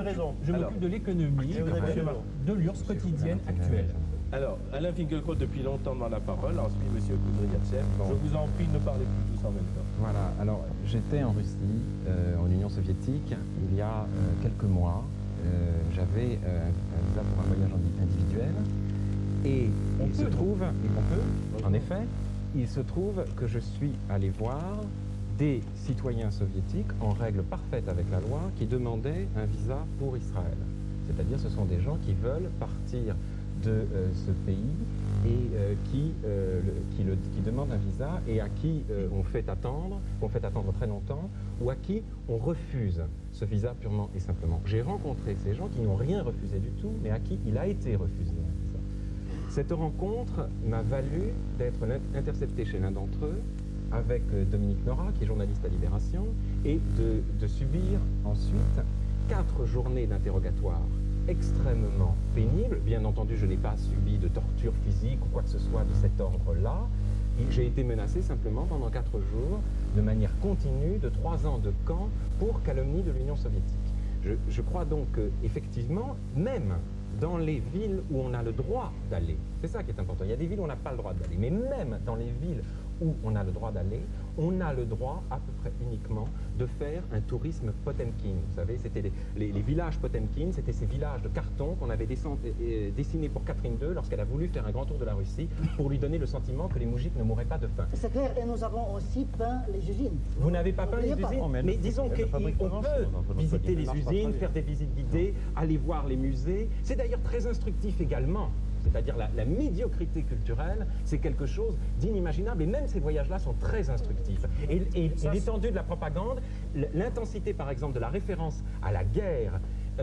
l'économie, de l'URSS quotidienne actuelle. Alors, Alain Finkielkraut, depuis longtemps dans la parole, ensuite M. Kudryavtsev. Je vous en prie, ne parlez plus tous en même temps. Voilà, alors j'étais en Russie, en Union soviétique, il y a quelques mois. J'avais un visa pour un voyage individuel. Et il se trouve, en effet, il se trouve que je suis allé voir des citoyens soviétiques en règle parfaite avec la loi qui demandaient un visa pour Israël. C'est-à-dire ce sont des gens qui veulent partir de ce pays et qui demandent un visa et à qui on fait attendre très longtemps ou à qui on refuse ce visa purement et simplement. J'ai rencontré ces gens qui n'ont rien refusé du tout, mais à qui il a été refusé un visa. Cette rencontre m'a valu d'être intercepté chez l'un d'entre eux avec Dominique Nora, qui est journaliste à Libération, et de subir ensuite 4 journées d'interrogatoire extrêmement pénible. Bien entendu, je n'ai pas subi de torture physique ou quoi que ce soit de cet ordre-là. J'ai été menacé simplement pendant 4 jours, de manière continue, de 3 ans de camp pour calomnie de l'Union soviétique. Je crois donc qu'effectivement, même dans les villes où on a le droit d'aller, c'est ça qui est important, il y a des villes où on n'a pas le droit d'aller, mais même dans les villes où on a le droit d'aller, on a le droit à peu près uniquement de faire un tourisme Potemkin. Vous savez, c'était les villages Potemkin, c'était ces villages de carton qu'on avait dessinés pour Catherine II lorsqu'elle a voulu faire un grand tour de la Russie pour lui donner le sentiment que les moujiks ne mourraient pas de faim. C'est clair, et nous avons aussi peint les usines. Vous n'avez pas peint les usines, mais disons qu'on peut visiter les usines, faire des visites guidées, aller voir les musées. C'est d'ailleurs très instructif également. C'est-à-dire la médiocrité culturelle, c'est quelque chose d'inimaginable. Et même ces voyages-là sont très instructifs. Et l'étendue de la propagande, l'intensité, par exemple, de la référence à la guerre,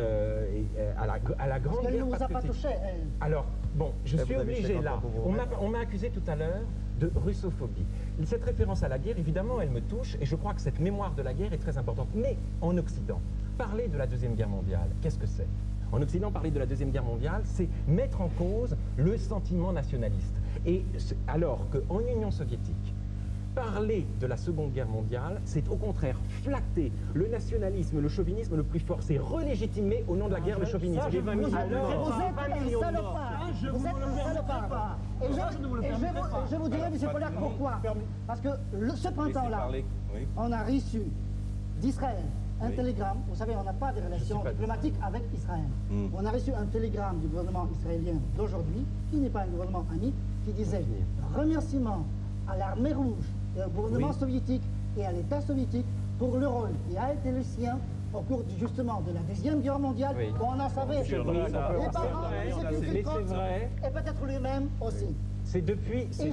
à la grande guerre. Elle ne vous a pas touché, elle. Alors, bon, je suis obligé là. On m'a accusé tout à l'heure de russophobie. Cette référence à la guerre, évidemment, elle me touche. Et je crois que cette mémoire de la guerre est très importante. Mais en Occident, parler de la Deuxième Guerre mondiale, qu'est-ce que c'est ? En Occident, parler de la Deuxième Guerre mondiale, c'est mettre en cause le sentiment nationaliste. Et alors qu'en Union soviétique, parler de la Seconde Guerre mondiale, c'est au contraire flatter le nationalisme, le chauvinisme le plus fort. C'est relégitimer au nom de la guerre le chauvinisme. Vous êtes un salopard. Vous êtes un salopard. Et je vous dirai, M. Pollack, pourquoi. Parce que ce printemps-là, on a reçu d'Israël un télégramme. Vous savez, on n'a pas de relations diplomatiques avec Israël. On a reçu un télégramme du gouvernement israélien d'aujourd'hui, qui n'est pas un gouvernement ami, qui disait remerciement à l'armée rouge et au gouvernement soviétique et à l'État soviétique pour le rôle qui a été le sien au cours justement de la Deuxième Guerre mondiale, où on a savait les parents, les vrai, et peut-être lui-même aussi. C'est depuis, c'est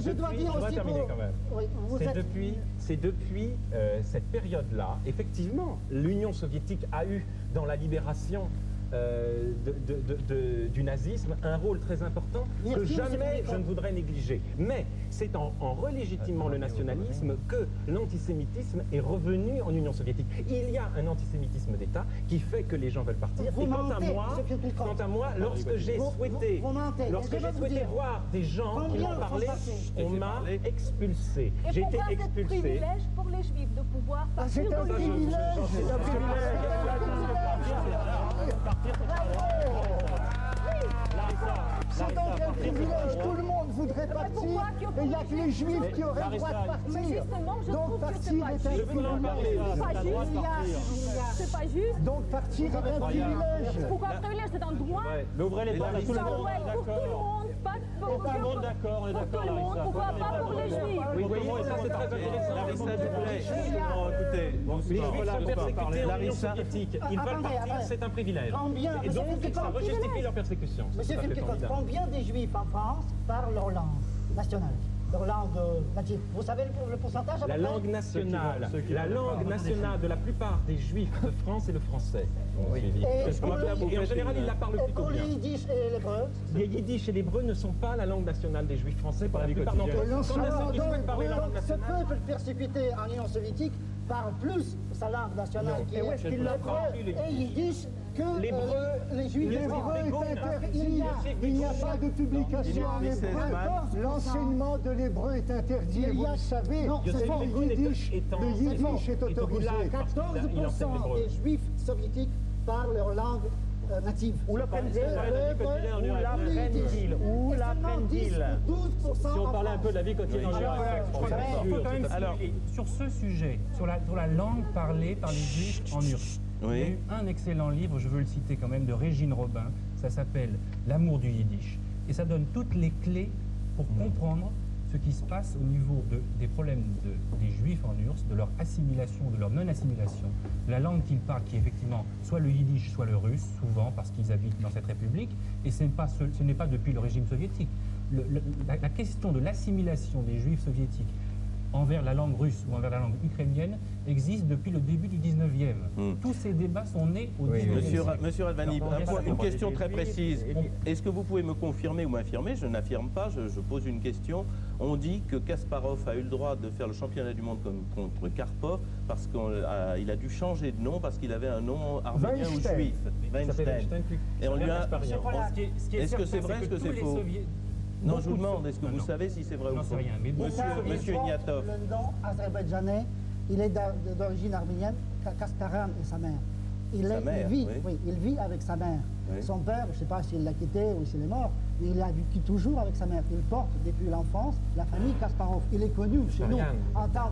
depuis cette période-là, effectivement, l'Union soviétique a eu dans la libération du nazisme un rôle très important que jamais je ne voudrais négliger. Mais c'est en relégitimant le nationalisme que l'antisémitisme est revenu en Union soviétique. Il y a un antisémitisme d'État qui fait que les gens veulent partir. Et quant à moi, lorsque j'ai souhaité voir des gens qui m'ont parlé, on m'a expulsé. J'ai été expulsé. C'est un privilège pour les Juifs de pouvoir partir. C'est un privilège. C'est un privilège. C'est donc un privilège, tout le monde voudrait partir, et il n'y a que les Juifs qui auraient le droit de partir. Donc partir est un privilège. C'est pas juste. Donc partir est un privilège. Pourquoi un privilège? C'est un droit. Mais ouvrez les portes à tout le monde. Pour tout le monde. pas pour Tout le monde d'accord, on est d'accord, Larissa. pourquoi pas pour les juifs? Oui, voyez, ça c'est très intéressant. Larissa, je voulais... Écoutez, Les juifs sont persécutés en Union Larissa, soviétique. Ils veulent partir, c'est un privilège. Combien, Et donc, ça justifie privilège. leur persécution. Monsieur Philippe, combien des juifs en France parlent leur langue nationale, leur langue native? Vous savez le pourcentage à peu La près? langue nationale, de la plupart des juifs de France, c'est le français. Et en général, ils la parlent plutôt pour bien. les yiddish et l'hébreu? Les yiddish et l'hébreu ne sont pas la langue nationale des juifs français pour la plupart d'entre eux. Quand ceux qui souhaitent parler la langue Ce nationale... peuple persécuté en Union soviétique parle plus sa langue nationale qui est l'hébreu et yiddish que les juifs. Il n'y a pas de publication en hébreu. L'enseignement de l'hébreu est interdit. Et vous le savez, le yiddish est autorisé. 14% des juifs soviétiques parlent leur langue native. Ou la Prendil, Si on parlait un peu de la vie quotidienne en URSS, alors, sur ce sujet, sur la langue parlée par les juifs en URSS, il y a eu un excellent livre, je veux le citer quand même, de Régine Robin, ça s'appelle L'amour du yiddish. Et ça donne toutes les clés pour comprendre ce qui se passe au niveau des problèmes des juifs en URSS, de leur assimilation, de leur non-assimilation, la langue qu'ils parlent qui est effectivement soit le yiddish, soit le russe, souvent parce qu'ils habitent dans cette république, et ce n'est pas depuis le régime soviétique. La question de l'assimilation des juifs soviétiques envers la langue russe ou envers la langue ukrainienne existe depuis le début du 19e. Tous ces débats sont nés au 19e siècle. Monsieur Radvani, une question très précise. Est-ce que vous pouvez me confirmer ou m'affirmer? Je n'affirme pas, je pose une question. On dit que Kasparov a eu le droit de faire le championnat du monde contre Karpov parce qu'il a dû changer de nom parce qu'il avait un nom arménien ou juif. Weinstein. Et on lui a... Est-ce que c'est vrai, est-ce que c'est faux? Non, je vous demande, est-ce que vous savez si c'est vrai ou faux? Monsieur Ignatov. Le nom azerbaïdjanais, il est d'origine arménienne, Kasparov et sa mère. Il vit avec sa mère. Son père, je ne sais pas s'il l'a quitté ou s'il est mort, mais il a vécu toujours avec sa mère. Il porte depuis l'enfance la famille Kasparov. Il est connu chez nous en tant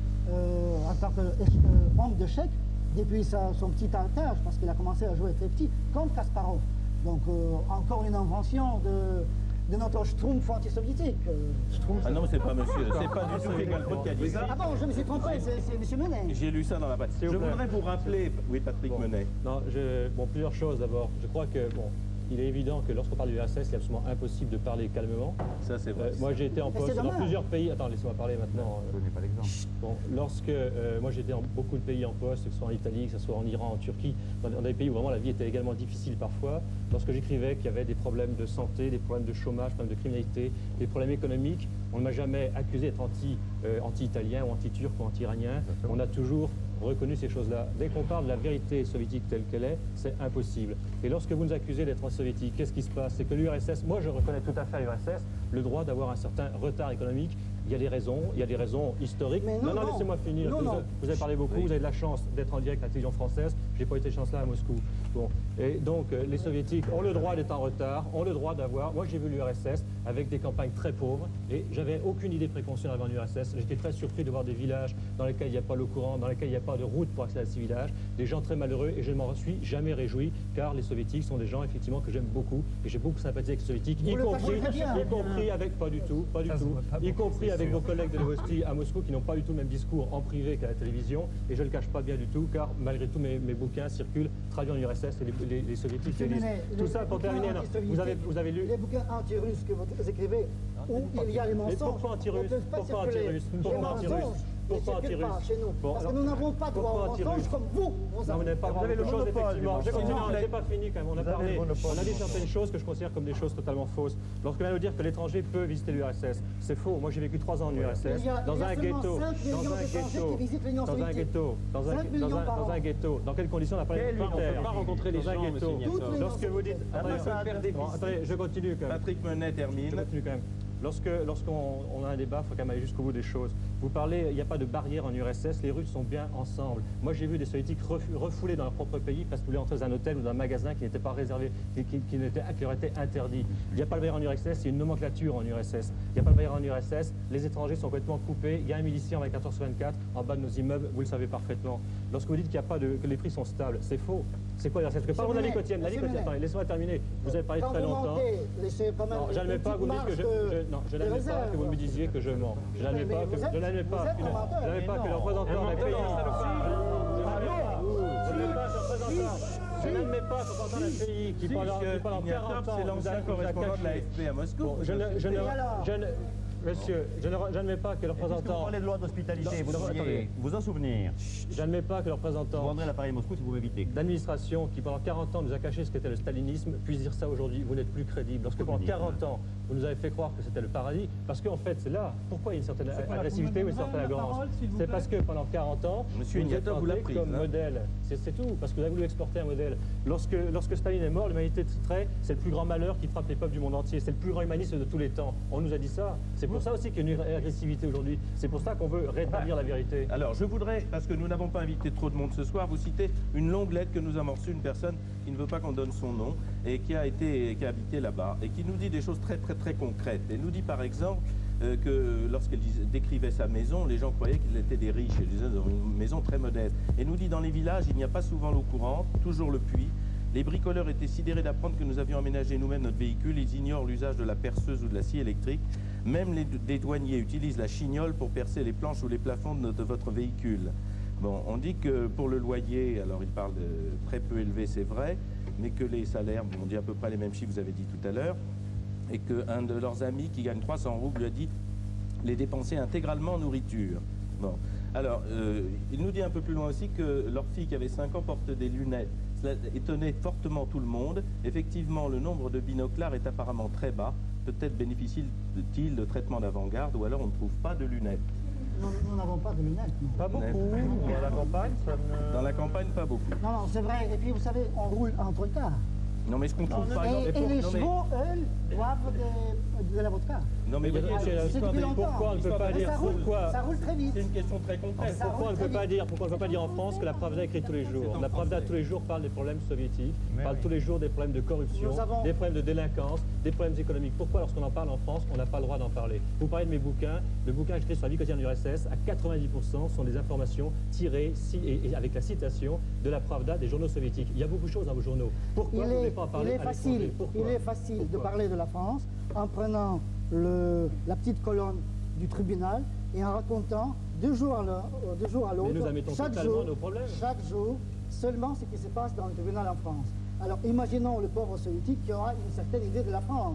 qu'homme d'échecs depuis son petit âge, parce qu'il a commencé à jouer très petit, comme Kasparov. Donc encore une invention de notre Schtroumpf anti-soviétique. Ah non, c'est pas monsieur, c'est pas du tout quelqu'un qui a dit ça. Ah bon, je me suis trompé, c'est monsieur Menet. J'ai lu ça dans la presse. Je voudrais vous rappeler, oui, Patrick Menet. Non, plusieurs choses d'abord. Je crois que, il est évident que lorsqu'on parle du URSS, il est absolument impossible de parler calmement. Ça, c'est vrai. Moi, j'ai été en poste dans plusieurs pays. Attends, laissez-moi parler maintenant. Je ne connais pas l'exemple. Bon, moi, j'étais dans beaucoup de pays en poste, que ce soit en Italie, que ce soit en Iran, en Turquie, dans des pays où vraiment la vie était également difficile parfois. Lorsque j'écrivais qu'il y avait des problèmes de santé, des problèmes de chômage, des problèmes de criminalité, des problèmes économiques, on ne m'a jamais accusé d'être anti-italien ou anti-turc ou anti-iranien. On a toujours reconnu ces choses-là. Dès qu'on parle de la vérité soviétique telle qu'elle est, c'est impossible. Et lorsque vous nous accusez d'être anti-soviétique, qu'est-ce qui se passe? C'est que l'URSS, moi je reconnais tout à fait à l'URSS le droit d'avoir un certain retard économique. Il y a des raisons historiques. Non, laissez-moi finir. Vous avez parlé beaucoup, vous avez de la chance d'être en direct à la télévision française. J'ai pas eu cette chance-là à Moscou. Bon. Et donc, les soviétiques ont le droit d'être en retard, ont le droit d'avoir... Moi, j'ai vu l'URSS avec des campagnes très pauvres et j'avais aucune idée préconçue en arrivant à l'URSS. J'étais très surpris de voir des villages dans lesquels il n'y a pas l'eau courante, dans lesquels il n'y a pas de route pour accéder à ces villages, des gens très malheureux et je ne m'en suis jamais réjoui car les soviétiques sont des gens, effectivement, que j'aime beaucoup et j'ai beaucoup sympathisé avec les soviétiques, y compris avec... Pas du tout. Y compris avec vos collègues de l'Evosti à Moscou qui n'ont pas du tout le même discours en privé qu'à la télévision et je ne le cache pas bien du tout car malgré tout mes bouquins circulent traduits en URSS et les soviétiques les lisent. Tout ça pour terminer, vous avez lu... Les bouquins anti-russes que vous écrivez où il y a les mensonges. Pourquoi anti-russes? Pourquoi anti-russes? Pourquoi anti-russes? Pourquoi anti-russe? Parce que nous n'avons pas droit aux mensonges comme vous. Vous n'avez pas droit aux choses, effectivement. J'ai pas fini quand même. On a dit certaines choses que je considère comme des choses totalement fausses. Lorsqu'on vient nous dire que l'étranger peut visiter l'URSS, c'est faux. Moi, j'ai vécu 3 ans en URSS, dans un ghetto. Dans un ghetto. Dans quelles conditions on n'a pas pas rencontrer les gens, monsieur Ignatov. Lorsque vous dites... Attendez, je continue quand même. Patrick Menet termine. Je continue quand même. Lorsqu'on a un débat, il faut quand même aller jusqu'au bout des choses. Vous parlez, il n'y a pas de barrière en URSS, les Russes sont bien ensemble. Moi, j'ai vu des soviétiques refoulés dans leur propre pays parce qu'ils voulaient entrer dans un hôtel ou dans un magasin qui n'était pas réservé, qui leur était interdit. Il n'y a pas de barrière en URSS, il y a une nomenclature en URSS. Il n'y a pas de barrière en URSS, les étrangers sont complètement coupés. Il y a un milicien avec 14/24 en bas de nos immeubles, vous le savez parfaitement. Lorsque vous dites qu'il n'y a pas que les prix sont stables, c'est faux. C'est quoi l'URSS? Parce que parlons de la vie quotidienne. La vie quotidienne, attendez, laissez-moi terminer. Vous avez parlé très longtemps. Non, je n'admets pas que vous me dites que je n'admets pas que vous me disiez que je mens. Je n'admets pas que le représentant d'un pays... Je n'admets pas que pendant un pays qui pendant 40 ans... C'est l'ancien correspondant de l'AFP à Moscou. Monsieur, je n'admets pas que le représentant... Vous parlez de loi d'hospitalité, vous devriez vous en souvenir. Je n'admets pas que le représentant... Vous rendrez l'appareil Moscou si vous m'évitez. ...d'administration qui pendant 40 ans nous a caché ce qu'était le stalinisme puisse dire ça aujourd'hui. Vous n'êtes plus crédible. Lorsque pendant 40 ans, vous nous avez fait croire que c'était le paradis, parce qu'en fait, c'est là. Pourquoi il y a une certaine agressivité ou une certaine arrogance? C'est parce que pendant 40 ans, Monsieur Ignatov vous l'a pris comme modèle. C'est tout, parce que vous avez voulu exporter un modèle. Lorsque Staline est mort, l'humanité titrait « c'est le plus grand malheur qui frappe les peuples du monde entier, c'est le plus grand humanisme de tous les temps ». On nous a dit ça. C'est pour ça aussi qu'il y a une agressivité aujourd'hui. C'est pour ça qu'on veut rétablir la vérité. Alors, je voudrais, parce que nous n'avons pas invité trop de monde ce soir, vous citer une longue lettre que nous a reçue une personne qui ne veut pas qu'on donne son nom et qui a habité là-bas et qui nous dit des choses très concrètes. Elle nous dit par exemple que lorsqu'elle décrivait sa maison, les gens croyaient qu'ils étaient des riches. Elle disait dans une maison très modeste. Et nous dit dans les villages, il n'y a pas souvent l'eau courante, toujours le puits. Les bricoleurs étaient sidérés d'apprendre que nous avions aménagé nous-mêmes notre véhicule. Ils ignorent l'usage de la perceuse ou de la scie électrique. Même les douaniers utilisent la chignole pour percer les planches ou les plafonds de votre véhicule. Bon, on dit que pour le loyer, alors il parle de très peu élevé, c'est vrai, mais que les salaires, on dit à peu près les mêmes chiffres que vous avez dit tout à l'heure, et qu'un de leurs amis qui gagne 300 roubles lui a dit les dépenser intégralement en nourriture. Bon, alors, il nous dit un peu plus loin aussi que leur fille qui avait 5 ans porte des lunettes. Cela étonnait fortement tout le monde. Effectivement, le nombre de binoclars est apparemment très bas. Peut-être bénéficie-t-il de traitement d'avant-garde ou alors on ne trouve pas de lunettes. Nous n'avons pas de lunettes. Non. Pas beaucoup. Dans la campagne, Dans la campagne, pas beaucoup. Non, c'est vrai. Et puis, vous savez, on roule entre cars. Non, mais ce qu'on trouve pas... Et les chevaux, eux, boivent de la vodka. Non, mais pourquoi on ne peut pas dire... Ça roule très vite. C'est une question très concrète. Pourquoi on ne peut pas dire en France que la Pravda écrit tous les jours? La Pravda, tous les jours, parle des problèmes soviétiques, parle tous les jours des problèmes de corruption, des problèmes de délinquance, des problèmes économiques. Pourquoi, lorsqu'on en parle en France, on n'a pas le droit d'en parler? Vous parlez de mes bouquins. Le bouquin écrit sur la vie quotidienne de l'URSS, à 90% sont des informations tirées, et avec la citation de la Pravda des journaux soviétiques. Il y a beaucoup de choses dans vos journaux. Pourquoi vous ne voulez pas en parler? Il est facile de parler de la France en prenant la petite colonne du tribunal et en racontant de jour à l'autre, chaque jour, seulement ce qui se passe dans le tribunal en France. Alors imaginons le pauvre soviétique qui aura une certaine idée de la France.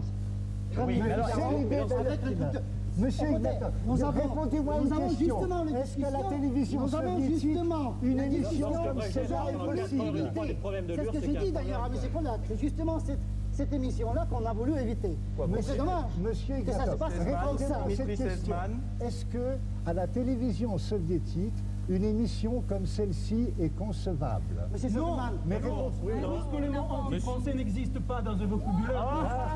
Monsieur Ignatov, répondez-moi une question. Est-ce que la télévision soviétique, une émission, c'est possible? C'est ce que j'ai dit d'ailleurs à M. Polak. C'est justement cette émission-là qu'on a voulu éviter. Mais c'est dommage Monsieur Ignatov, répondez-moi à cette question. Est-ce que à la télévision soviétique, une émission comme celle-ci est concevable? Non, mais puisque le mot anti-français n'existe pas dans un vocabulaire.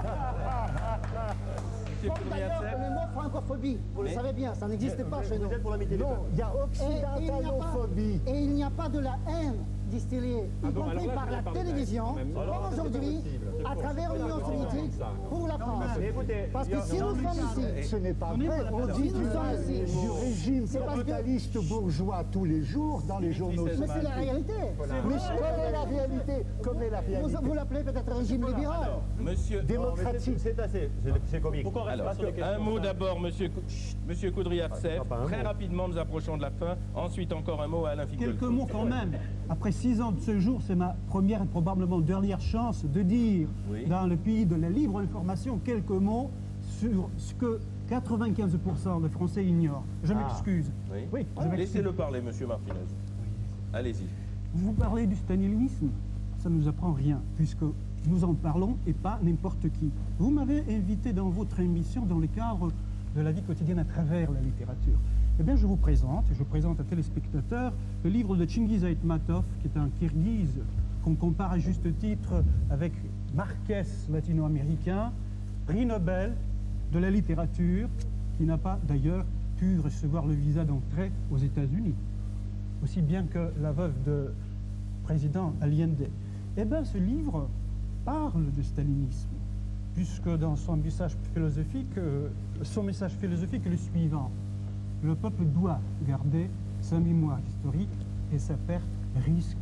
D'ailleurs, le mot francophobie, vous le savez bien, ça n'existe pas chez nous. Non, il y a occidentalophobie. Et il n'y a pas de la haine distillée, y compris par la télévision, comme aujourd'hui, à travers l'Union soviétique, pour la France. Parce que si nous sommes ici... Ce n'est pas vrai, on dit du régime capitaliste bourgeois tous les jours dans les journaux. Mais c'est la réalité. Mais comme est la réalité? Vous l'appelez peut-être régime libéral. Monsieur... Démocratique. C'est assez, c'est comique. Alors, un mot d'abord, monsieur Kudryavtsev. Très rapidement, nous approchons de la fin. Ensuite, encore un mot à Alain Finkielkraut. Quelques mots quand même. Après 6 ans de ce jour, c'est ma première et probablement dernière chance de dire, dans le pays de la libre information, quelques mots sur ce que 95% des Français ignorent. Je m'excuse. Oui. Laissez-le parler, monsieur Martinez. Allez-y. Vous parlez du stalinisme, ça ne nous apprend rien, puisque nous en parlons et pas n'importe qui. Vous m'avez invité dans votre émission dans le cadre de la vie quotidienne à travers la littérature. Eh bien, je présente à téléspectateurs le livre de Chingiz Aitmatov, qui est un Kirghize qu'on compare à juste titre avec Marquez latino-américain, prix Nobel de la littérature, qui n'a pas d'ailleurs pu recevoir le visa d'entrée aux États-Unis, aussi bien que la veuve de président Allende. Eh bien, ce livre parle de stalinisme, puisque dans son message philosophique est le suivant. Le peuple doit garder sa mémoire historique et sa perte risque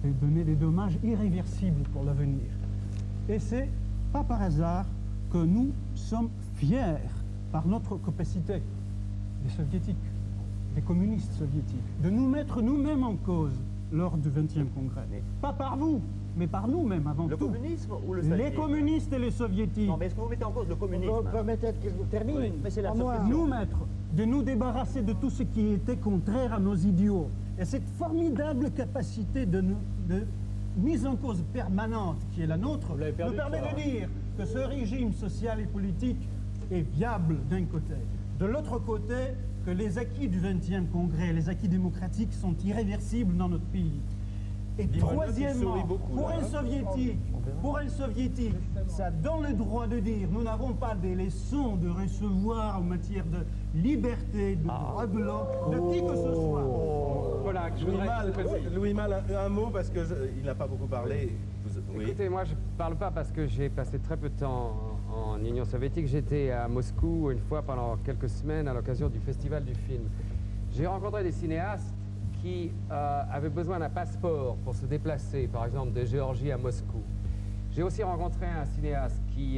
et donner des dommages irréversibles pour l'avenir. Et c'est pas par hasard que nous sommes fiers, par notre capacité, des soviétiques, des communistes soviétiques, de nous mettre nous-mêmes en cause lors du 20e congrès. Pas par vous, mais par nous-mêmes avant tout. Le communisme ou le Les stalinisme? communistes et les soviétiques. Non, mais est-ce que vous mettez en cause le communisme? Vous permettez que je termine? Oui, mais c'est la Nous mettre, de nous débarrasser de tout ce qui était contraire à nos idéaux. Et cette formidable capacité de mise en cause permanente qui est la nôtre nous permet de dire que ce régime social et politique est viable d'un côté. De l'autre côté, que les acquis du 20e congrès, les acquis démocratiques sont irréversibles dans notre pays. Et troisièmement, pour un soviétique, ça donne le droit de dire nous n'avons pas des leçons de recevoir en matière de liberté, de droit de l'homme, de qui que ce soit. Voilà, Louis Malle, un mot parce qu'il n'a pas beaucoup parlé. Oui. Écoutez, moi je ne parle pas parce que j'ai passé très peu de temps en Union soviétique. J'étais à Moscou une fois pendant quelques semaines à l'occasion du Festival du film. J'ai rencontré des cinéastes qui avaient besoin d'un passeport pour se déplacer, par exemple de Géorgie à Moscou. J'ai aussi rencontré un cinéaste qui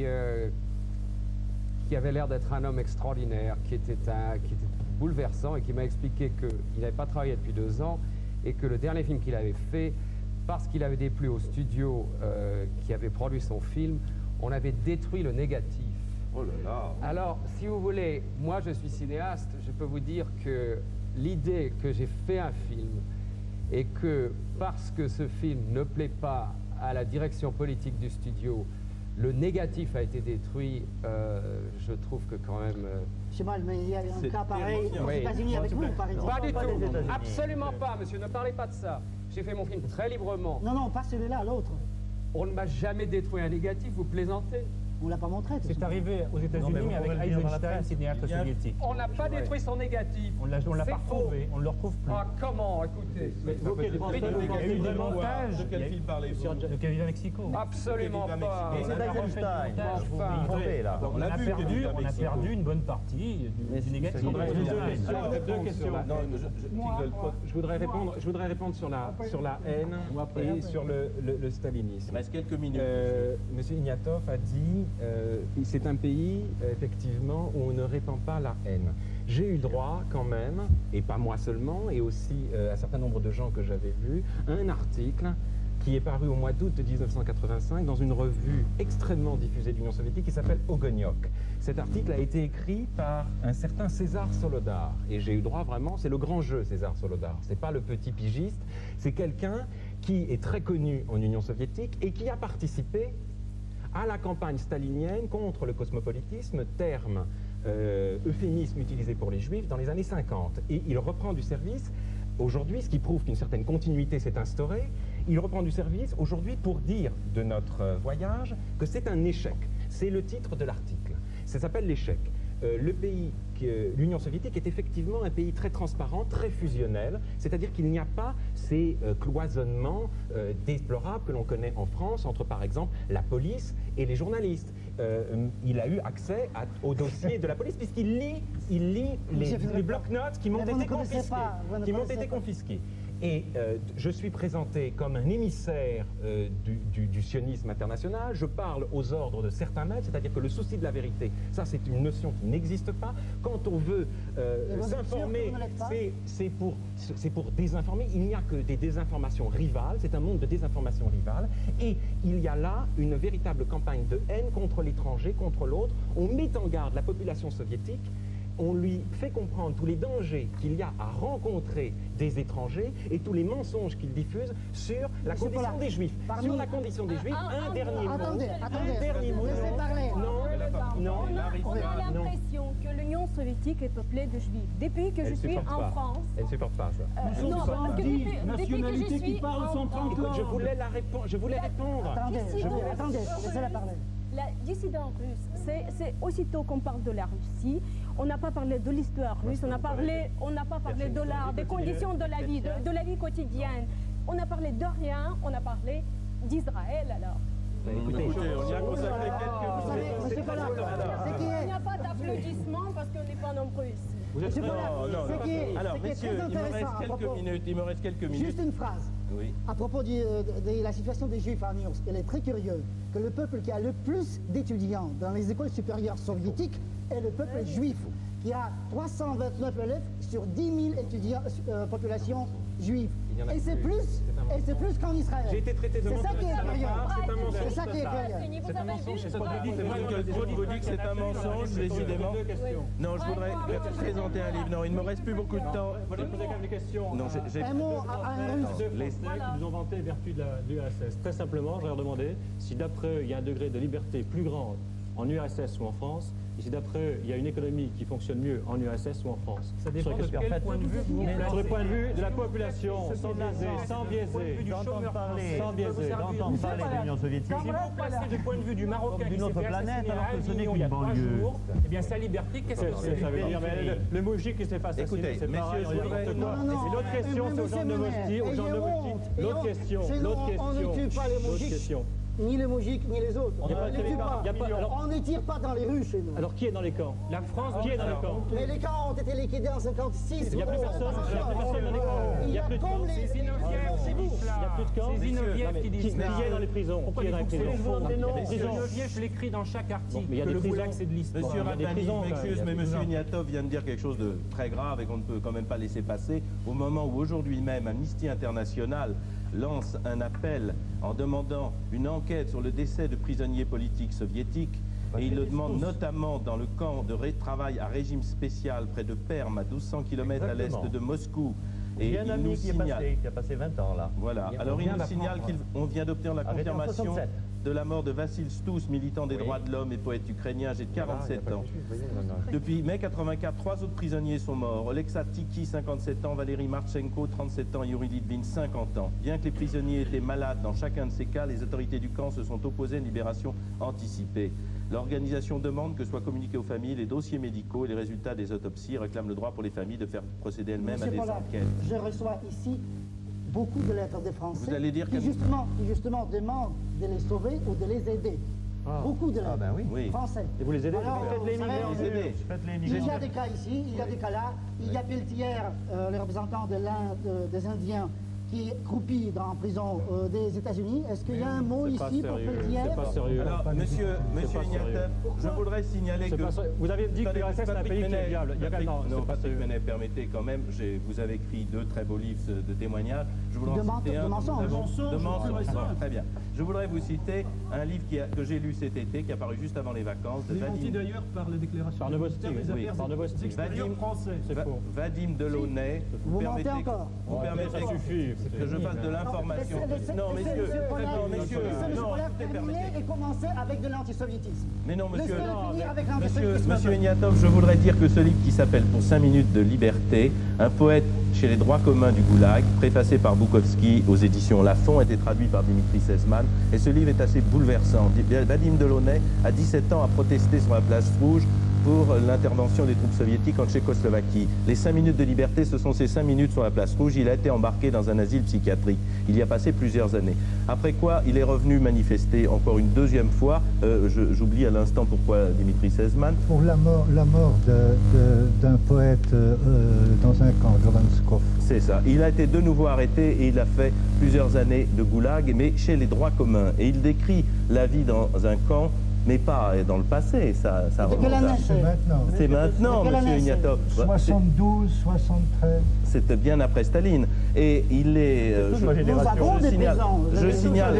avait l'air d'être un homme extraordinaire, qui était bouleversant et qui m'a expliqué qu'il n'avait pas travaillé depuis 2 ans et que le dernier film qu'il avait fait, parce qu'il avait déplu au studio qui avait produit son film, on avait détruit le négatif. Oh là là. Alors, si vous voulez, moi je suis cinéaste, je peux vous dire que l'idée que j'ai fait un film et que parce que ce film ne plaît pas à la direction politique du studio, le négatif a été détruit, je trouve que quand même... C'est mal, mais il y a un cas pareil aux États-Unis avec vous, par exemple. Pas du tout, absolument pas, monsieur, ne parlez pas de ça. J'ai fait mon film très librement. Non, non, pas celui-là, l'autre. On ne m'a jamais détruit un négatif, vous plaisantez. On ne l'a pas montré. C'est arrivé aux États-Unis avec Eisenstein, cinéaste soviétique. On n'a pas détruit son négatif. On l'a pas retrouvé, on ne le retrouve plus. Ah, comment? Écoutez. Il y a eu des montages. De quel film parlez-vous? De Kevin à Mexico. Absolument pas. C'est Eisenstein. On a perdu une bonne partie du négatif. Deux questions. Je voudrais répondre sur la haine et sur le stalinisme. Il reste quelques minutes. Monsieur Ignatov a dit c'est un pays, effectivement, où on ne répand pas la haine. J'ai eu droit quand même, et pas moi seulement, et aussi un certain nombre de gens que j'avais vus, à un article qui est paru au mois d'août de 1985 dans une revue extrêmement diffusée de l'Union soviétique qui s'appelle Ogoniok. Cet article a été écrit par un certain César Solodar, et j'ai eu droit vraiment, c'est le grand jeu César Solodar, c'est pas le petit pigiste, c'est quelqu'un qui est très connu en Union soviétique et qui a participé à la campagne stalinienne contre le cosmopolitisme, terme euphémisme utilisé pour les juifs dans les années 50. Et il reprend du service aujourd'hui, ce qui prouve qu'une certaine continuité s'est instaurée. Il reprend du service aujourd'hui pour dire de notre voyage que c'est un échec. C'est le titre de l'article. Ça s'appelle l'échec. L'Union soviétique est effectivement un pays très transparent, très fusionnel, c'est-à-dire qu'il n'y a pas ces cloisonnements déplorables que l'on connaît en France entre, par exemple, la police et les journalistes. Il a eu accès au dossier de la police puisqu'il lit les bloc-notes qui m'ont été confisqués. Et je suis présenté comme un émissaire du sionisme international. Je parle aux ordres de certains maîtres, c'est-à-dire que le souci de la vérité, ça c'est une notion qui n'existe pas. Quand on veut s'informer, c'est pour désinformer. Il n'y a que des désinformations rivales, c'est un monde de désinformation rivale. Et il y a là une véritable campagne de haine contre l'étranger, contre l'autre. On met en garde la population soviétique. On lui fait comprendre tous les dangers qu'il y a à rencontrer des étrangers et tous les mensonges qu'il diffuse sur la condition des Juifs. Sur la condition des Juifs, un dernier mot. Un dernier mot. Non. On a l'impression que l'Union soviétique est peuplée de Juifs. Depuis que je suis en France... Elle ne supporte pas ça. Non, parce que depuis que je suis en France... Je voulais répondre. Attendez, laissez-la parler. La dissidence russe, c'est aussitôt qu'on parle de la Russie, on n'a pas parlé de l'histoire russe, on n'a pas parlé de l'art, des conditions de la vie, de la vie quotidienne. On a parlé de rien, on a parlé d'Israël alors. Écoutez, on y a consacré quelques minutes. Il n'y a pas d'applaudissements parce qu'on n'est pas nombreux ici. Non. Alors, messieurs, il me reste quelques minutes. Juste une phrase. Oui. À propos de la situation des Juifs en URSS, il est très curieux que le peuple qui a le plus d'étudiants dans les écoles supérieures soviétiques est le peuple juif, qui a 329 élèves sur 10 000 étudiants, population juive. Et c'est plus qu'en Israël. J'ai été traité de C'est ça qui est curieux. c'est un mensonge. C'est ça qui est curieux. C'est un mensonge, c'est ce qu'on a dit. Vous dites que c'est un mensonge, décidément. Non, je voudrais présenter un livre. Non, il ne me reste plus beaucoup de temps. Voilà, je posais quand même des questions. Non, Un mot à un russe. Les Français qui nous ont vanté vertu de l'URSS. Très simplement, je leur demandais si d'après eux, il y a un degré de liberté plus grand en URSS ou en France, et si d'après eux, il y a une économie qui fonctionne mieux en URSS ou en France. Ça dépend de quel point de vue vous placez. Sur le point de vue de la population, sans biaiser, d'entendre parler de l'Union soviétique. Si vous placez du point de vue du Marocain d'une autre planète, alors que ce n'est il y a qu'une 3 banlieue. jours, eh bien sa liberté, qu'est-ce que c'est? Ça veut dire, mais le moujik qui s'est fait assassiner, c'est pareil, on dit n'importe quoi. Et l'autre question, c'est aux gens de Novosti, l'autre question. On ne tue pas les moujiks, ni les moujiks, ni les autres. On ne tire pas dans les rues chez nous. Alors qui est dans les camps? La France, qui est dans les camps? Mais les camps ont été liquidés en 56. Il n'y a plus personne dans les camps. Il n'y a plus de camps. C'est Zinoviev qui dit cela. Il n'y a plus de camps. C'est Zinoviev qui dit cela. Qui est dans les prisons? Qui est dans les prisons? Zinoviev, je l'écris dans chaque article. Mais il y a des Goulag, c'est de l'histoire. Monsieur Ratani, m'excuse, mais Monsieur Ignatov vient de dire quelque chose de très grave et qu'on ne peut quand même pas laisser passer. Au moment où aujourd'hui même Amnesty International lance un appel en demandant une enquête sur le décès de prisonniers politiques soviétiques, et il le demande notamment dans le camp de travail à régime spécial près de Perm, à 1200 km à l'est de Moscou. Et il y a un ami qui a passé 20 ans là. Voilà. Alors il nous signale qu'on vient d'obtenir la confirmation de la mort de Vassil Stous, militant des droits de l'homme et poète ukrainien, âgé de 47 ans. Depuis mai 84, 3 autres prisonniers sont morts. Olexa Tiki, 57 ans, Valéry Marchenko, 37 ans, Yuri Litvin, 50 ans. Bien que les prisonniers étaient malades dans chacun de ces cas, les autorités du camp se sont opposées à une libération anticipée. L'organisation demande que soient communiqués aux familles les dossiers médicaux et les résultats des autopsies, réclame le droit pour les familles de faire procéder elles-mêmes à des enquêtes. Je reçois ici beaucoup de lettres des Français Vous allez dire qui justement demandent de les sauver ou de les aider. Beaucoup de lettres français. Et vous les aidez? Alors, il y a des cas ici, il y a des cas là. Il y a Pelletier, le représentant de l'Inde, des Indiens, qui est croupi en prison des États-Unis. Est-ce qu'il y a un mot ici pour Pelletier? C'est pas sérieux. Alors, monsieur Ignatov, je voudrais signaler que... Vous avez dit que l'URSS est un pays qui est viable. Non, Patrick Menet, permettez quand même, vous avez écrit 2 très beaux livres de témoignages. Je voudrais en citer un. De mensonges. Très bien. Je voudrais vous citer un livre que j'ai lu cet été, qui est apparu juste avant les vacances, de Vadim. D'ailleurs par les déclarations. Par Novosti, oui. Par Novosti. Vadim Delaunay. Vous mentez encore. Vous permettez que je fasse de l'information. Non, messieurs, terminer et commencer avec de l'antisoviétisme. Mais non, monsieur Ignatov, je voudrais dire que ce livre qui s'appelle Pour 5 minutes de liberté, un poète chez les droits communs du Goulag, préfacé par Boukovski aux éditions Lafon, a été traduit par Dimitri Sezman, et ce livre est assez bouleversant. Vadim Delaunay, à 17 ans, a protesté sur la place Rouge pour l'intervention des troupes soviétiques en Tchécoslovaquie. Les 5 minutes de liberté, ce sont ces 5 minutes sur la place Rouge. Il a été embarqué dans un asile psychiatrique. Il y a passé plusieurs années. Après quoi, il est revenu manifester encore une 2e fois. J'oublie à l'instant pourquoi Dimitri Sezman. Pour la mort d'un poète dans un camp, Grovanskov. C'est ça. Il a été de nouveau arrêté et il a fait plusieurs années de goulag, mais chez les droits communs. Et il décrit la vie dans un camp, mais pas dans le passé, ça remonte à... C'est maintenant, monsieur Ignatov. 72, 73. C'était bien après Staline. Et il est... Je signale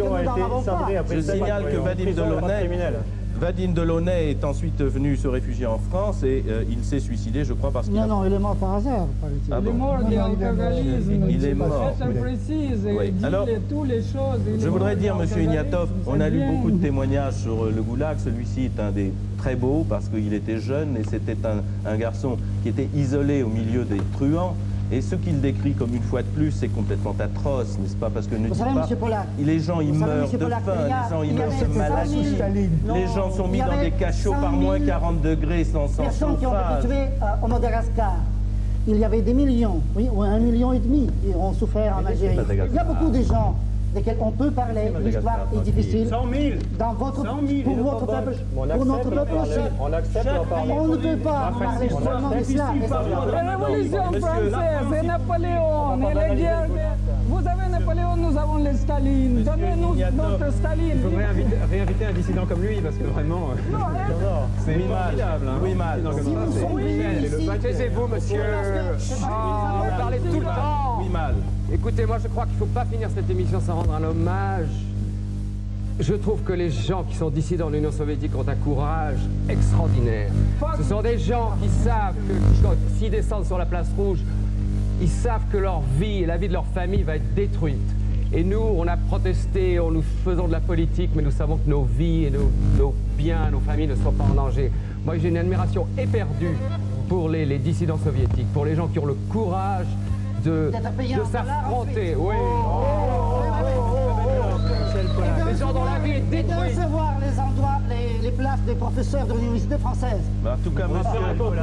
que Vadim Delaunay est ensuite venu se réfugier en France et il s'est suicidé, je crois, parce qu'il... Non, il est mort par hasard. Ah bon. Il est mort d'alcoolisme. Il est mort. Ça précise, oui. il dit Alors, toutes les choses. Je voudrais dire, monsieur Ignatov, on a lu beaucoup de témoignages sur le goulag. Celui-ci est un des très beaux parce qu'il était jeune et c'était un garçon qui était isolé au milieu des truands. Et ce qu'il décrit comme une fois de plus, c'est complètement atroce, n'est-ce pas? Parce que ne dites pas, les gens ils meurent de faim, les gens ils meurent de maladie, les gens sont mis dans des cachots par moins 40 degrés sans chauffage. Personnes qui ont été tuées au Madagascar. Il y avait des millions, oui, ou 1,5 million qui ont souffert en Algérie. Il y a beaucoup de gens desquels on peut parler. L'histoire est difficile. 100 000 dans votre, pour votre peuple, pour notre peuple aussi. On accepte d'en parler. On ne peut pas parler seulement d'islam. La Révolution française et Napoléon et les guerres. Vous Vous avez Napoléon, nous avons les Staline. Donnez-nous notre Staline. Il faudrait réinviter un dissident comme lui, parce que vraiment... c'est formidable. Louis Malle. Taisez-vous, monsieur. Vous parlez tout le temps. Louis Malle. Écoutez, moi je crois qu'il ne faut pas finir cette émission sans rendre un hommage. Je trouve que les gens qui sont dissidents de l'Union soviétique ont un courage extraordinaire. Ce sont des gens qui savent que s'ils descendent sur la place rouge, ils savent que leur vie et la vie de leur famille va être détruite. Et nous, on a protesté, nous faisons de la politique, mais nous savons que nos vies et nos biens, nos familles ne sont pas en danger. Moi, j'ai une admiration éperdue pour les dissidents soviétiques, pour les gens qui ont le courage de s'affronter. Oui. Les gens dont la vie est détruite. Et de recevoir les endroits, les places des professeurs de l'université française. En tout cas, monsieur...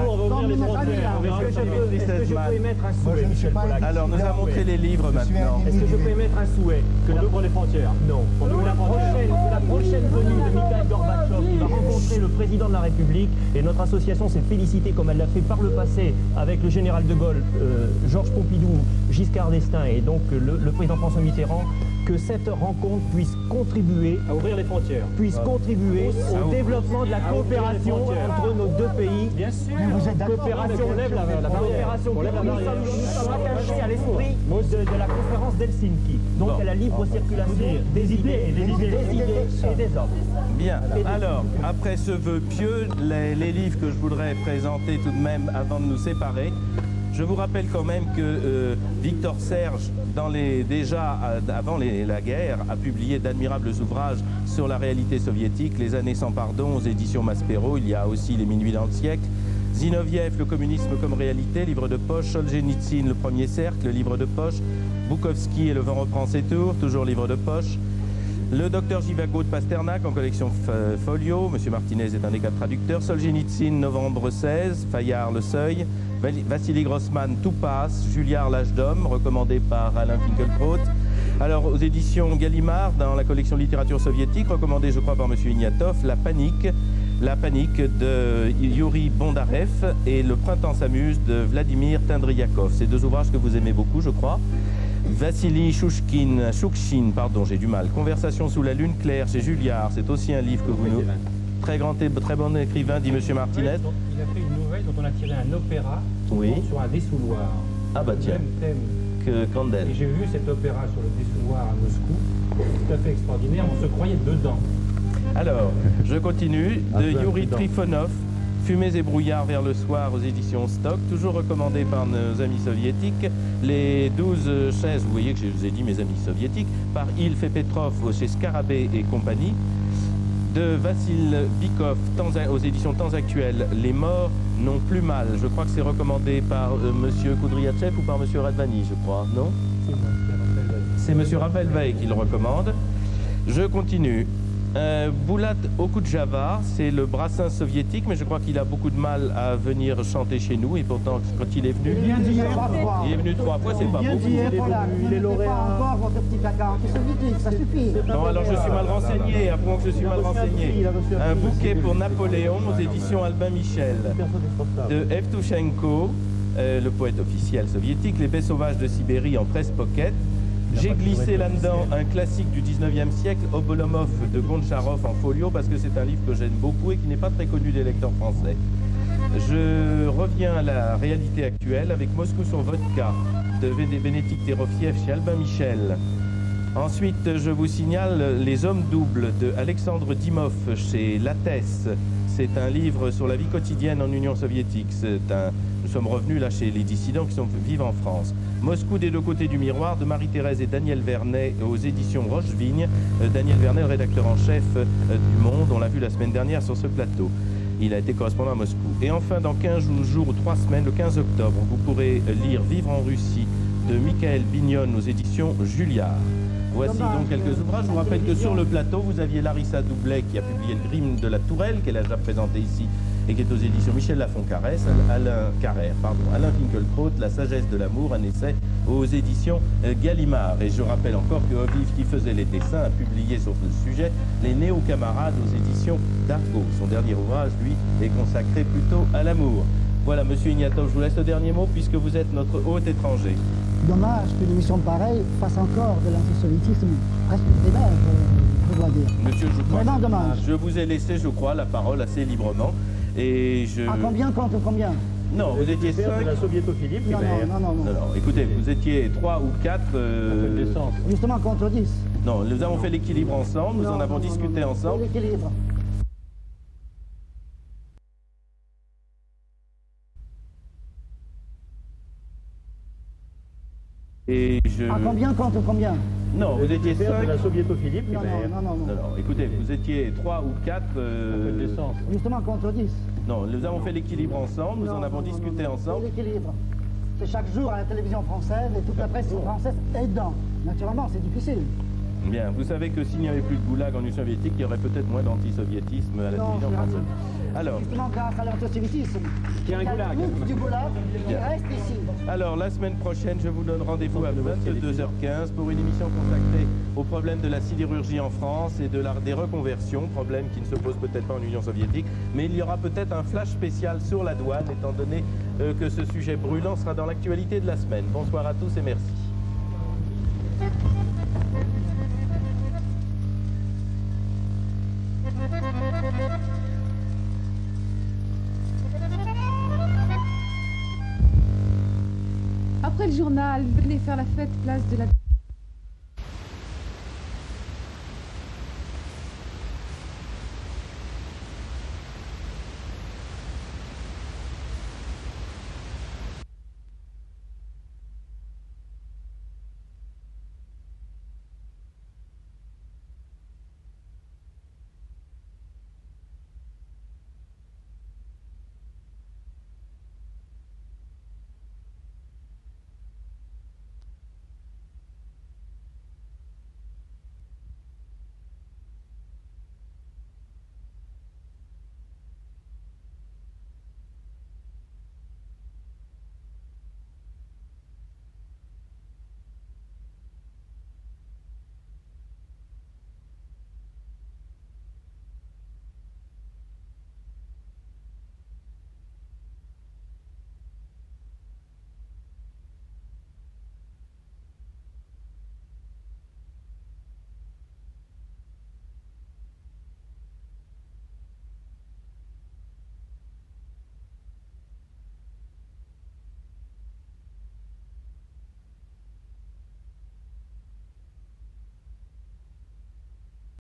Est-ce que je peux émettre un souhait, Michel Polac? Alors, nous avons montré les livres maintenant. Est-ce que je peux émettre un souhait? Qu'on ouvre les frontières. Non. La prochaine venue de Mikhail Gorbatchev, qui va rencontrer le président de la République, et notre association s'est félicitée, comme elle l'a fait par le passé, avec le général de Gaulle, Georges Pompidou, Giscard d'Estaing, et donc le président François Mitterrand, que cette rencontre puisse contribuer à ouvrir les frontières, contribuer au développement de la coopération entre nos deux pays. Bien sûr. Mais vous êtes d'accord. Coopération, on lève la coopération. Nous sommes attachés à l'esprit de la conférence d'Helsinki. Donc à la libre circulation des idées et des hommes. Bien. Alors, après ce vœu pieux, les livres que je voudrais présenter tout de même avant de nous séparer. Je vous rappelle quand même que Victor Serge, déjà avant la guerre, a publié d'admirables ouvrages sur la réalité soviétique, Les années sans pardon aux éditions Maspero, il y a aussi Les minuits dans le siècle, Zinoviev, Le communisme comme réalité, livre de poche, Solzhenitsyn, Le premier cercle, livre de poche, Boukovski et Le vent reprend ses tours, toujours livre de poche, Le docteur Jivago de Pasternak en collection Folio, M. Martinez est un des 4 traducteurs, Solzhenitsyn, novembre 16, Fayard, Le Seuil, Vassili Grossman, Tout passe, Julliard, L'âge d'homme, recommandé par Alain Finkielkraut. Alors, aux éditions Gallimard, dans la collection littérature soviétique, recommandé, je crois, par M. Ignatov, La panique de Yuri Bondarev et Le printemps s'amuse de Vladimir Tendryakov. Ces 2 ouvrages que vous aimez beaucoup, je crois. Vassili Shouchkin, j'ai du mal. Conversation sous la lune claire chez Julliard, c'est aussi un livre que vous nous... Très bon écrivain, dit M. Martinez. Il a fait une nouvelle dont on a tiré un opéra sur un dessouloir. Ah bah tiens, que Kandel. Et j'ai vu cet opéra sur le dessouloir à Moscou, tout à fait extraordinaire, on se croyait dedans. Alors, je continue, de Yuri Trifonov, Fumées et brouillards vers le soir aux éditions Stock, toujours recommandé par nos amis soviétiques, Les 12 chaises, vous voyez que je vous ai dit mes amis soviétiques, par Ilf et Petrov chez Scarabée et compagnie, de Vassil Bikov aux éditions Temps actuels, Les morts n'ont plus mal. Je crois que c'est recommandé par M. Koudriachev ou par M. Radvani, je crois, non? C'est M. Raphaël Veil qui le recommande. Je continue. Boulat Okudjava, c'est le brassin soviétique, mais je crois qu'il a beaucoup de mal à venir chanter chez nous, et pourtant, quand il est venu... Il est venu 3 fois, c'est pas beaucoup. Il est lauréat. Encore votre petit placard soviétique, ça suffit. Non, alors je suis mal renseigné, apprends que je suis mal renseigné. Un bouquet pour Napoléon aux éditions Albin Michel, de Evtushenko, le poète officiel soviétique, Les baies sauvages de Sibérie en presse pocket. J'ai glissé là-dedans un classique du 19e siècle, Obolomov de Goncharov en folio, parce que c'est un livre que j'aime beaucoup et qui n'est pas très connu des lecteurs français. Je reviens à la réalité actuelle avec Moscou sur vodka de Bénédicte Terofiev chez Albin Michel. Ensuite, je vous signale Les hommes doubles de Alexandre Dimov chez Lattès. C'est un livre sur la vie quotidienne en Union soviétique. Nous sommes revenus là chez les dissidents qui vivent en France. Moscou des 2 côtés du miroir de Marie-Thérèse et Daniel Vernet aux éditions Rochevigne. Daniel Vernet, le rédacteur en chef du Monde, on l'a vu la semaine dernière sur ce plateau. Il a été correspondant à Moscou. Et enfin, dans 15 jours ou 3 semaines, le 15 octobre, vous pourrez lire Vivre en Russie de Michael Bignon aux éditions Julliard. Voici donc quelques ouvrages. Je vous rappelle que sur le plateau, vous aviez Larissa Doublet qui a publié Le Crime de la Tourelle, qu'elle a déjà présenté ici et qui est aux éditions Michel Lafon-Carrère, Alain Finkielkraut, La sagesse de l'amour, un essai aux éditions Gallimard. Et je rappelle encore que Oviv, qui faisait les dessins, a publié sur ce sujet Les Néo-Camarades aux éditions d'Argo. Son dernier ouvrage, lui, est consacré plutôt à l'amour. Voilà, monsieur Ignatov, je vous laisse le dernier mot puisque vous êtes notre hôte étranger. Dommage qu'une émission pareille fasse encore de l'antisoviétisme presque primaire, je dois dire. Monsieur, je crois, Vraiment dommage. je vous ai laissé, je crois, la parole assez librement. Et je... À combien contre combien? Non, vous étiez 5. de la soviétophilie primaire. Non. Alors, écoutez, vous étiez 3 ou 4. Justement contre 10. Non, nous avons fait l'équilibre ensemble, nous en avons discuté ensemble. L'équilibre. Et je... À combien contre combien? Non, vous étiez 5. de la soviétophilie primaire. Non. Alors, écoutez, vous étiez 3 ou 4. Justement contre 10. Non, nous avons fait l'équilibre ensemble, nous en avons discuté ensemble. L'équilibre. C'est chaque jour à la télévision française et toute la presse française aidant. Naturellement, c'est difficile. Bien, vous savez que s'il n'y avait plus de goulag en Union soviétique, il y aurait peut-être moins d'antisoviétisme à la télévision française. Alors, justement grâce à l'antisoviétisme. Il y a un goulag. Du goulag qui reste ici. Alors, la semaine prochaine, je vous donne rendez-vous à 22h15 pour une émission consacrée au problème de la sidérurgie en France et des reconversions, problème qui ne se pose peut-être pas en Union soviétique, mais il y aura peut-être un flash spécial sur la douane, étant donné que ce sujet brûlant sera dans l'actualité de la semaine. Bonsoir à tous et merci. Après le journal, venez faire la fête place de la...